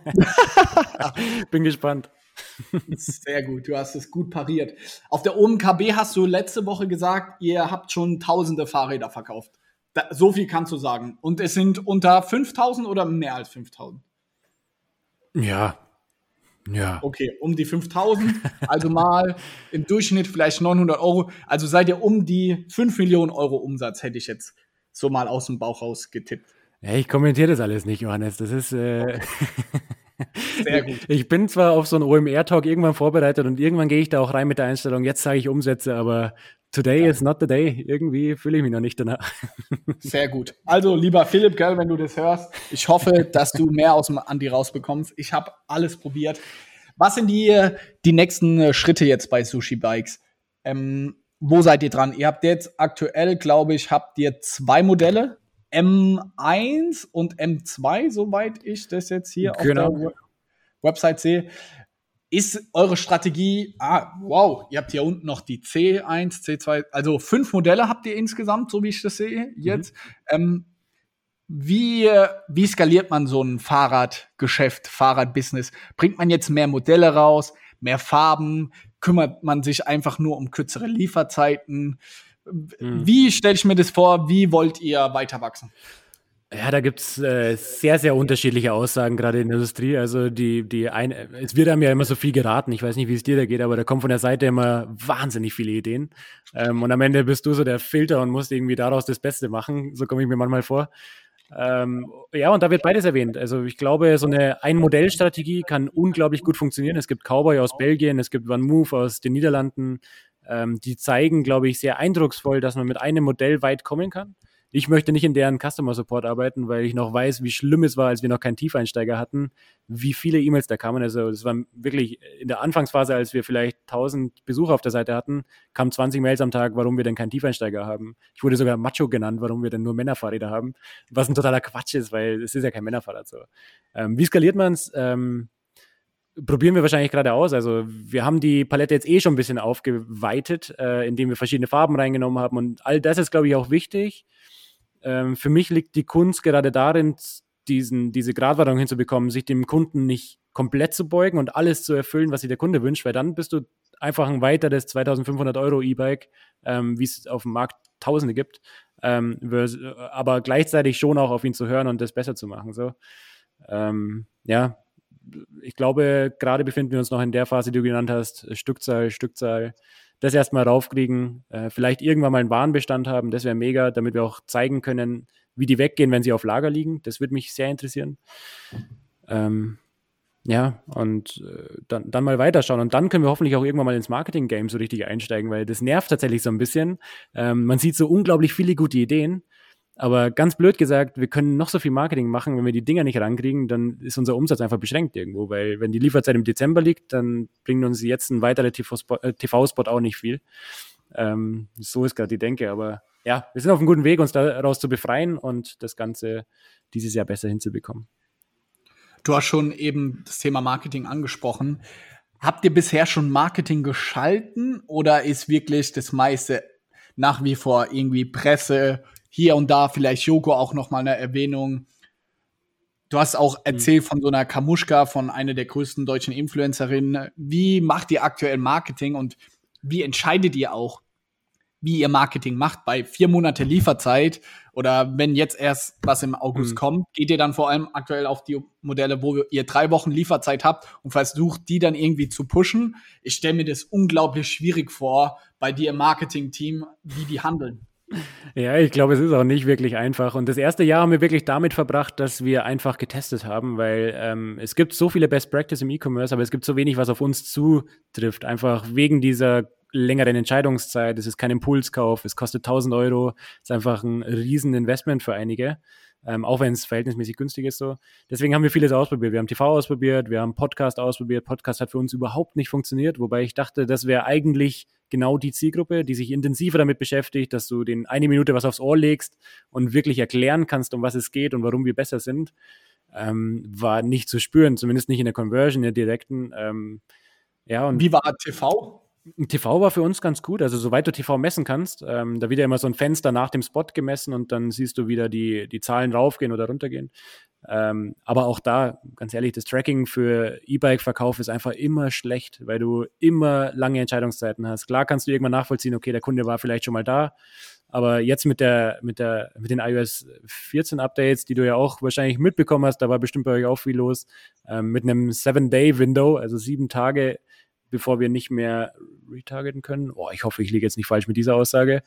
Bin gespannt. Sehr gut, du hast es gut pariert. Auf der OMKB hast du letzte Woche gesagt, ihr habt schon tausende Fahrräder verkauft. So viel kannst du sagen. Und es sind unter 5.000 oder mehr als 5.000? Ja. Okay, um die 5.000, also mal im Durchschnitt vielleicht 900 Euro. Also seid ihr um die 5 Millionen Euro Umsatz, hätte ich jetzt so mal aus dem Bauch raus getippt. Ja, ich kommentiere das alles nicht, Johannes. Das ist Sehr gut. Ich bin zwar auf so einen OMR-Talk irgendwann vorbereitet und irgendwann gehe ich da auch rein mit der Einstellung, jetzt sage ich Umsätze, aber today is not the day. Irgendwie fühle ich mich noch nicht danach. Sehr gut. Also, lieber Philipp, gell, wenn du das hörst, ich hoffe, dass du mehr aus dem Andi rausbekommst. Ich habe alles probiert. Was sind die nächsten Schritte jetzt bei Sushi Bikes? Wo seid ihr dran? Ihr habt jetzt aktuell, glaube ich, habt ihr 2 Modelle. M1 und M2, soweit ich das jetzt hier auf der Website sehe. Ist eure Strategie, wow, ihr habt hier unten noch die C1, C2, also 5 Modelle habt ihr insgesamt, so wie ich das sehe jetzt. Wie skaliert man so ein Fahrradgeschäft, Fahrradbusiness? Bringt man jetzt mehr Modelle raus, mehr Farben? Kümmert man sich einfach nur um kürzere Lieferzeiten? Wie stelle ich mir das vor? Wie wollt ihr weiter wachsen? Ja, da gibt's sehr, sehr unterschiedliche Aussagen, gerade in der Industrie. Also es wird einem ja immer so viel geraten. Ich weiß nicht, wie es dir da geht, aber da kommen von der Seite immer wahnsinnig viele Ideen. Und am Ende bist du so der Filter und musst irgendwie daraus das Beste machen. So komme ich mir manchmal vor. Ja, und da wird beides erwähnt. Also ich glaube, so eine Ein-Modell-Strategie kann unglaublich gut funktionieren. Es gibt Cowboy aus Belgien, es gibt OneMove aus den Niederlanden. Die zeigen, glaube ich, sehr eindrucksvoll, dass man mit einem Modell weit kommen kann. Ich möchte nicht in deren Customer Support arbeiten, weil ich noch weiß, wie schlimm es war, als wir noch keinen Tiefeinsteiger hatten, wie viele E-Mails da kamen. Also das war wirklich in der Anfangsphase, als wir vielleicht 1000 Besucher auf der Seite hatten, kamen 20 Mails am Tag, warum wir denn keinen Tiefeinsteiger haben. Ich wurde sogar Macho genannt, warum wir denn nur Männerfahrräder haben, was ein totaler Quatsch ist, weil es ist ja kein Männerfahrrad so. Wie skaliert man es? Probieren wir wahrscheinlich gerade aus. Also wir haben die Palette jetzt schon ein bisschen aufgeweitet, indem wir verschiedene Farben reingenommen haben und all das ist, glaube ich, auch wichtig. Für mich liegt die Kunst gerade darin, diese Gratwanderung hinzubekommen, sich dem Kunden nicht komplett zu beugen und alles zu erfüllen, was sich der Kunde wünscht, weil dann bist du einfach ein weiteres 2.500 € E-Bike, wie es auf dem Markt Tausende gibt, aber gleichzeitig schon auch auf ihn zu hören und das besser zu machen. So. Ja, ich glaube, gerade befinden wir uns noch in der Phase, die du genannt hast, Stückzahl, das erstmal raufkriegen, vielleicht irgendwann mal einen Warenbestand haben, das wäre mega, damit wir auch zeigen können, wie die weggehen, wenn sie auf Lager liegen. Das würde mich sehr interessieren. Ja, und dann mal weiterschauen. Und dann können wir hoffentlich auch irgendwann mal ins Marketing-Game so richtig einsteigen, weil das nervt tatsächlich so ein bisschen. Man sieht so unglaublich viele gute Ideen, aber ganz blöd gesagt, wir können noch so viel Marketing machen, wenn wir die Dinger nicht rankriegen, dann ist unser Umsatz einfach beschränkt irgendwo, weil wenn die Lieferzeit im Dezember liegt, dann bringt uns jetzt ein weiterer TV-Spot auch nicht viel. So ist gerade die Denke, aber ja, wir sind auf einem guten Weg, uns daraus zu befreien und das Ganze dieses Jahr besser hinzubekommen. Du hast schon eben das Thema Marketing angesprochen. Habt ihr bisher schon Marketing geschalten oder ist wirklich das meiste nach wie vor irgendwie Presse, hier und da vielleicht Joko auch noch mal eine Erwähnung? Du hast auch erzählt von so einer Kamuschka, von einer der größten deutschen Influencerinnen. Wie macht ihr aktuell Marketing und wie entscheidet ihr auch, wie ihr Marketing macht bei 4 Monate Lieferzeit oder wenn jetzt erst was im August kommt, geht ihr dann vor allem aktuell auf die Modelle, wo ihr 3 Wochen Lieferzeit habt und versucht, die dann irgendwie zu pushen? Ich stelle mir das unglaublich schwierig vor, bei dir im Marketing-Team, wie die handeln. Ja, ich glaube, es ist auch nicht wirklich einfach. Und das erste Jahr haben wir wirklich damit verbracht, dass wir einfach getestet haben, weil es gibt so viele Best Practice im E-Commerce, aber es gibt so wenig, was auf uns zutrifft. Einfach wegen dieser längeren Entscheidungszeit. Es ist kein Impulskauf, es kostet 1.000 €. Es ist einfach ein Rieseninvestment für einige, auch wenn es verhältnismäßig günstig ist so. Deswegen haben wir vieles ausprobiert. Wir haben TV ausprobiert, wir haben Podcast ausprobiert. Podcast hat für uns überhaupt nicht funktioniert, wobei ich dachte, das wäre eigentlich genau die Zielgruppe, die sich intensiver damit beschäftigt, dass du den 1 Minute was aufs Ohr legst und wirklich erklären kannst, um was es geht und warum wir besser sind. War nicht zu spüren, zumindest nicht in der Conversion, in der direkten. Ja, und wie war TV? TV war für uns ganz gut, also soweit du TV messen kannst, da wird ja immer so ein Fenster nach dem Spot gemessen und dann siehst du wieder die Zahlen raufgehen oder runtergehen. Aber auch da, ganz ehrlich, das Tracking für E-Bike-Verkauf ist einfach immer schlecht, weil du immer lange Entscheidungszeiten hast. Klar kannst du irgendwann nachvollziehen, okay, der Kunde war vielleicht schon mal da, aber jetzt mit den iOS 14 Updates, die du ja auch wahrscheinlich mitbekommen hast, da war bestimmt bei euch auch viel los, mit einem 7-Day-Window, also 7 Tage, bevor wir nicht mehr retargeten können. Oh, ich hoffe, ich liege jetzt nicht falsch mit dieser Aussage.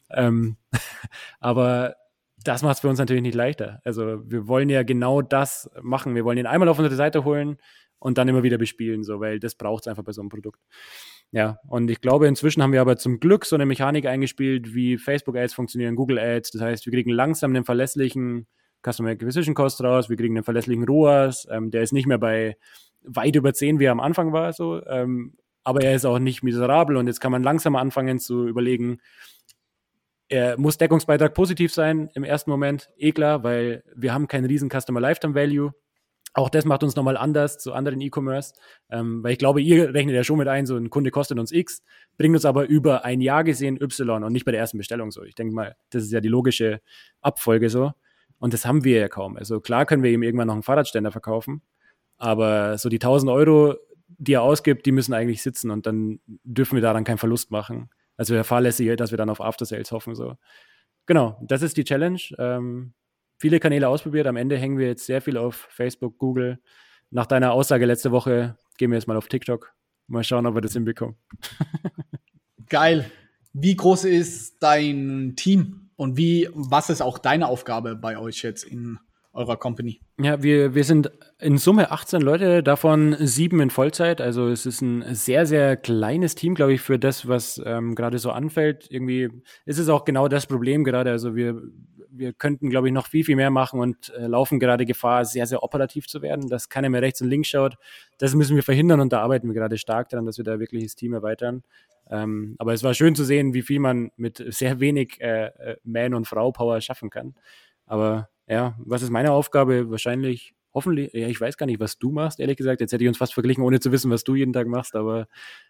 Aber das macht es für uns natürlich nicht leichter. Also wir wollen ja genau das machen. Wir wollen ihn einmal auf unsere Seite holen und dann immer wieder bespielen, so, weil das braucht es einfach bei so einem Produkt. Ja, und ich glaube, inzwischen haben wir aber zum Glück so eine Mechanik eingespielt, wie Facebook-Ads funktionieren, Google-Ads. Das heißt, wir kriegen langsam einen verlässlichen Customer Acquisition Cost raus, wir kriegen einen verlässlichen ROAS, der ist nicht mehr bei weit über 10, wie er am Anfang war, so, aber er ist auch nicht miserabel und jetzt kann man langsam anfangen zu überlegen, er muss Deckungsbeitrag positiv sein im ersten Moment, klar, weil wir haben keinen riesen Customer Lifetime Value. Auch das macht uns nochmal anders zu anderen E-Commerce, weil ich glaube, ihr rechnet ja schon mit ein, so ein Kunde kostet uns X, bringt uns aber über ein Jahr gesehen Y und nicht bei der ersten Bestellung so. Ich denke mal, das ist ja die logische Abfolge so und das haben wir ja kaum. Also klar können wir ihm irgendwann noch einen Fahrradständer verkaufen, aber so die 1.000 €, die er ausgibt, die müssen eigentlich sitzen und dann dürfen wir daran keinen Verlust machen. Also der fahrlässige, dass wir dann auf After Sales hoffen. So. Genau, das ist die Challenge. Viele Kanäle ausprobiert. Am Ende hängen wir jetzt sehr viel auf Facebook, Google. Nach deiner Aussage letzte Woche gehen wir jetzt mal auf TikTok. Mal schauen, ob wir das hinbekommen. Geil. Wie groß ist dein Team und was ist auch deine Aufgabe bei euch jetzt in eurer Company? Ja, wir sind in Summe 18 Leute, davon 7 in Vollzeit. Also es ist ein sehr, sehr kleines Team, glaube ich, für das, was gerade so anfällt. Irgendwie ist es auch genau das Problem gerade. Also wir könnten, glaube ich, noch viel, viel mehr machen und laufen gerade Gefahr, sehr, sehr operativ zu werden, dass keiner mehr rechts und links schaut. Das müssen wir verhindern und da arbeiten wir gerade stark daran, dass wir da wirklich das Team erweitern. Aber es war schön zu sehen, wie viel man mit sehr wenig Man- und Frau-Power schaffen kann. Aber ja, was ist meine Aufgabe? Wahrscheinlich, hoffentlich, ja, ich weiß gar nicht, was du machst, ehrlich gesagt. Jetzt hätte ich uns fast verglichen, ohne zu wissen, was du jeden Tag machst. Aber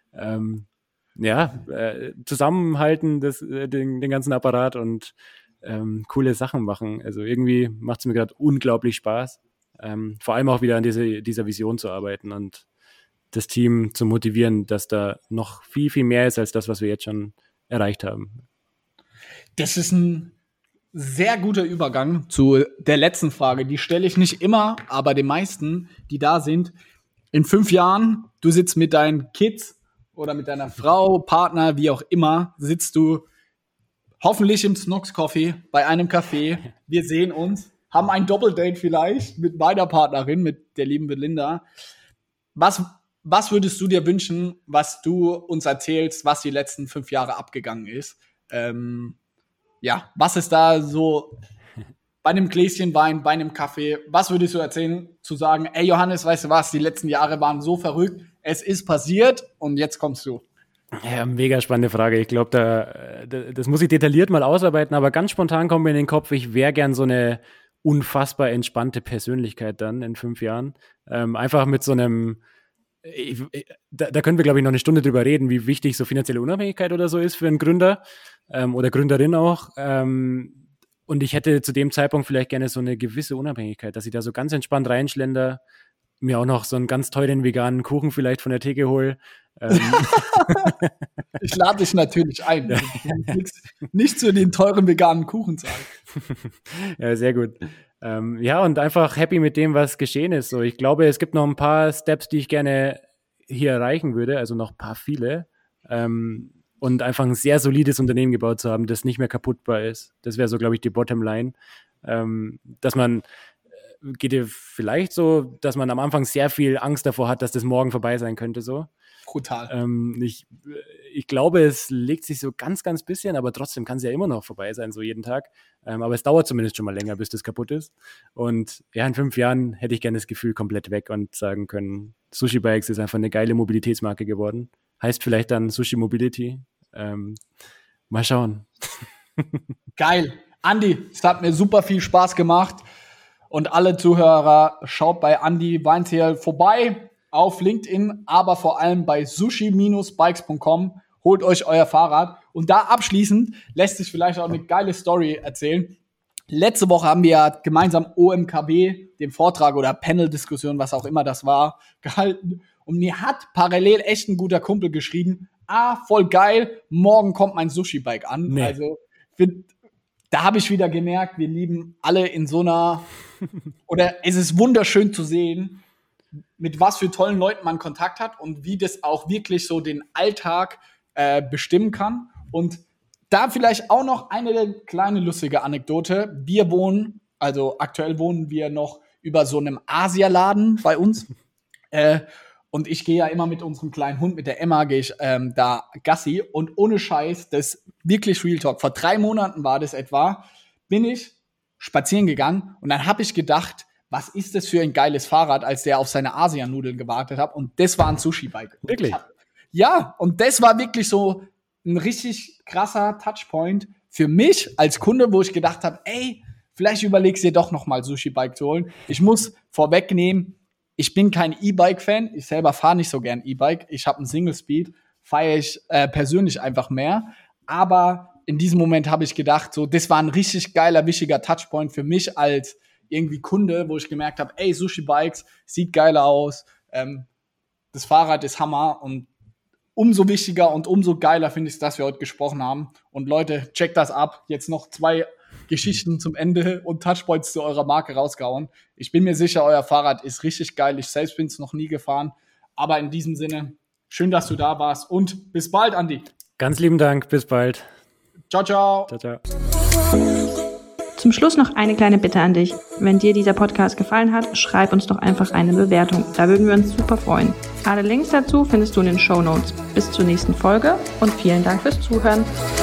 zusammenhalten, den ganzen Apparat und coole Sachen machen. Also irgendwie macht es mir gerade unglaublich Spaß. Vor allem auch wieder an dieser Vision zu arbeiten und das Team zu motivieren, dass da noch viel, viel mehr ist als das, was wir jetzt schon erreicht haben. Das ist ein sehr guter Übergang zu der letzten Frage. Die stelle ich nicht immer, aber den meisten, die da sind. In 5 Jahren, du sitzt mit deinen Kids oder mit deiner Frau, Partner, wie auch immer, sitzt du hoffentlich im Snox Coffee bei einem Café. Wir sehen uns, haben ein Doppeldate vielleicht mit meiner Partnerin, mit der lieben Belinda. Was würdest du dir wünschen, was du uns erzählst, was die letzten 5 Jahre abgegangen ist? Was ist da so bei einem Gläschen Wein, bei einem Kaffee? Was würdest du erzählen, zu sagen, ey Johannes, weißt du was, die letzten Jahre waren so verrückt, es ist passiert und jetzt kommst du. Ja, mega spannende Frage. Ich glaube, das muss ich detailliert mal ausarbeiten, aber ganz spontan kommt mir in den Kopf, ich wäre gern so eine unfassbar entspannte Persönlichkeit dann in 5 Jahren. Einfach mit so einem da können wir, glaube ich, noch eine Stunde drüber reden, wie wichtig so finanzielle Unabhängigkeit oder so ist für einen Gründer oder Gründerin auch. Und ich hätte zu dem Zeitpunkt vielleicht gerne so eine gewisse Unabhängigkeit, dass ich da so ganz entspannt reinschlender, mir auch noch so einen ganz teuren veganen Kuchen vielleicht von der Theke hole. Ich lade dich natürlich ein. Nicht zu den teuren veganen Kuchen sagen. Ja, sehr gut. Und einfach happy mit dem, was geschehen ist. So, ich glaube, es gibt noch ein paar Steps, die ich gerne hier erreichen würde, also noch viele. Und einfach ein sehr solides Unternehmen gebaut zu haben, das nicht mehr kaputtbar ist. Das wäre so, glaube ich, die Bottomline. Dass man geht dir vielleicht so, dass man am Anfang sehr viel Angst davor hat, dass das morgen vorbei sein könnte, so. Brutal. Ich glaube, es legt sich so ganz, ganz bisschen, aber trotzdem kann es ja immer noch vorbei sein, so jeden Tag. Aber es dauert zumindest schon mal länger, bis das kaputt ist. Und ja, in 5 Jahren hätte ich gerne das Gefühl komplett weg und sagen können, Sushi Bikes ist einfach eine geile Mobilitätsmarke geworden. Heißt vielleicht dann Sushi Mobility. Mal schauen. Geil. Andi, es hat mir super viel Spaß gemacht. Und alle Zuhörer, schaut bei Andi Weinzierl vorbei auf LinkedIn, aber vor allem bei sushi-bikes.com. Holt euch euer Fahrrad. Und da abschließend lässt sich vielleicht auch eine geile Story erzählen. Letzte Woche haben wir ja gemeinsam OMKB, den Vortrag oder Panel-Diskussion, was auch immer das war, gehalten. Und mir hat parallel echt ein guter Kumpel geschrieben, voll geil, morgen kommt mein Sushi-Bike an. Nee. Also, da habe ich wieder gemerkt, wir lieben alle in so einer, oder es ist wunderschön zu sehen, mit was für tollen Leuten man Kontakt hat und wie das auch wirklich so den Alltag bestimmen kann. Und da vielleicht auch noch eine kleine lustige Anekdote. Aktuell wohnen wir noch über so einem Asialaden bei uns. Und ich gehe ja immer mit unserem kleinen Hund, mit der Emma, gehe ich da Gassi. Und ohne Scheiß, das ist wirklich Real Talk. Vor 3 Monaten war das etwa, bin ich spazieren gegangen und dann habe ich gedacht, was ist das für ein geiles Fahrrad, als der auf seine Asianudeln gewartet hat. Und das war ein Sushi-Bike. Wirklich? Ja, und das war wirklich so ein richtig krasser Touchpoint für mich als Kunde, wo ich gedacht habe, ey, vielleicht überlegst du dir doch noch mal Sushi-Bike zu holen. Ich muss vorwegnehmen, ich bin kein E-Bike-Fan. Ich selber fahre nicht so gern E-Bike. Ich habe einen Single-Speed, feiere ich persönlich einfach mehr. Aber in diesem Moment habe ich gedacht, so, das war ein richtig geiler, wichtiger Touchpoint für mich als irgendwie Kunde, wo ich gemerkt habe, ey, Sushi Bikes, sieht geil aus, das Fahrrad ist Hammer und umso wichtiger und umso geiler finde ich es, dass wir heute gesprochen haben. Und Leute, checkt das ab. Jetzt noch 2 Geschichten zum Ende und Touchpoints zu eurer Marke rausgehauen. Ich bin mir sicher, euer Fahrrad ist richtig geil. Ich selbst bin es noch nie gefahren. Aber in diesem Sinne, schön, dass du da warst und bis bald, Andi. Ganz lieben Dank, bis bald. Ciao, ciao. Ciao, ciao. Zum Schluss noch eine kleine Bitte an dich. Wenn dir dieser Podcast gefallen hat, schreib uns doch einfach eine Bewertung. Da würden wir uns super freuen. Alle Links dazu findest du in den Shownotes. Bis zur nächsten Folge und vielen Dank fürs Zuhören.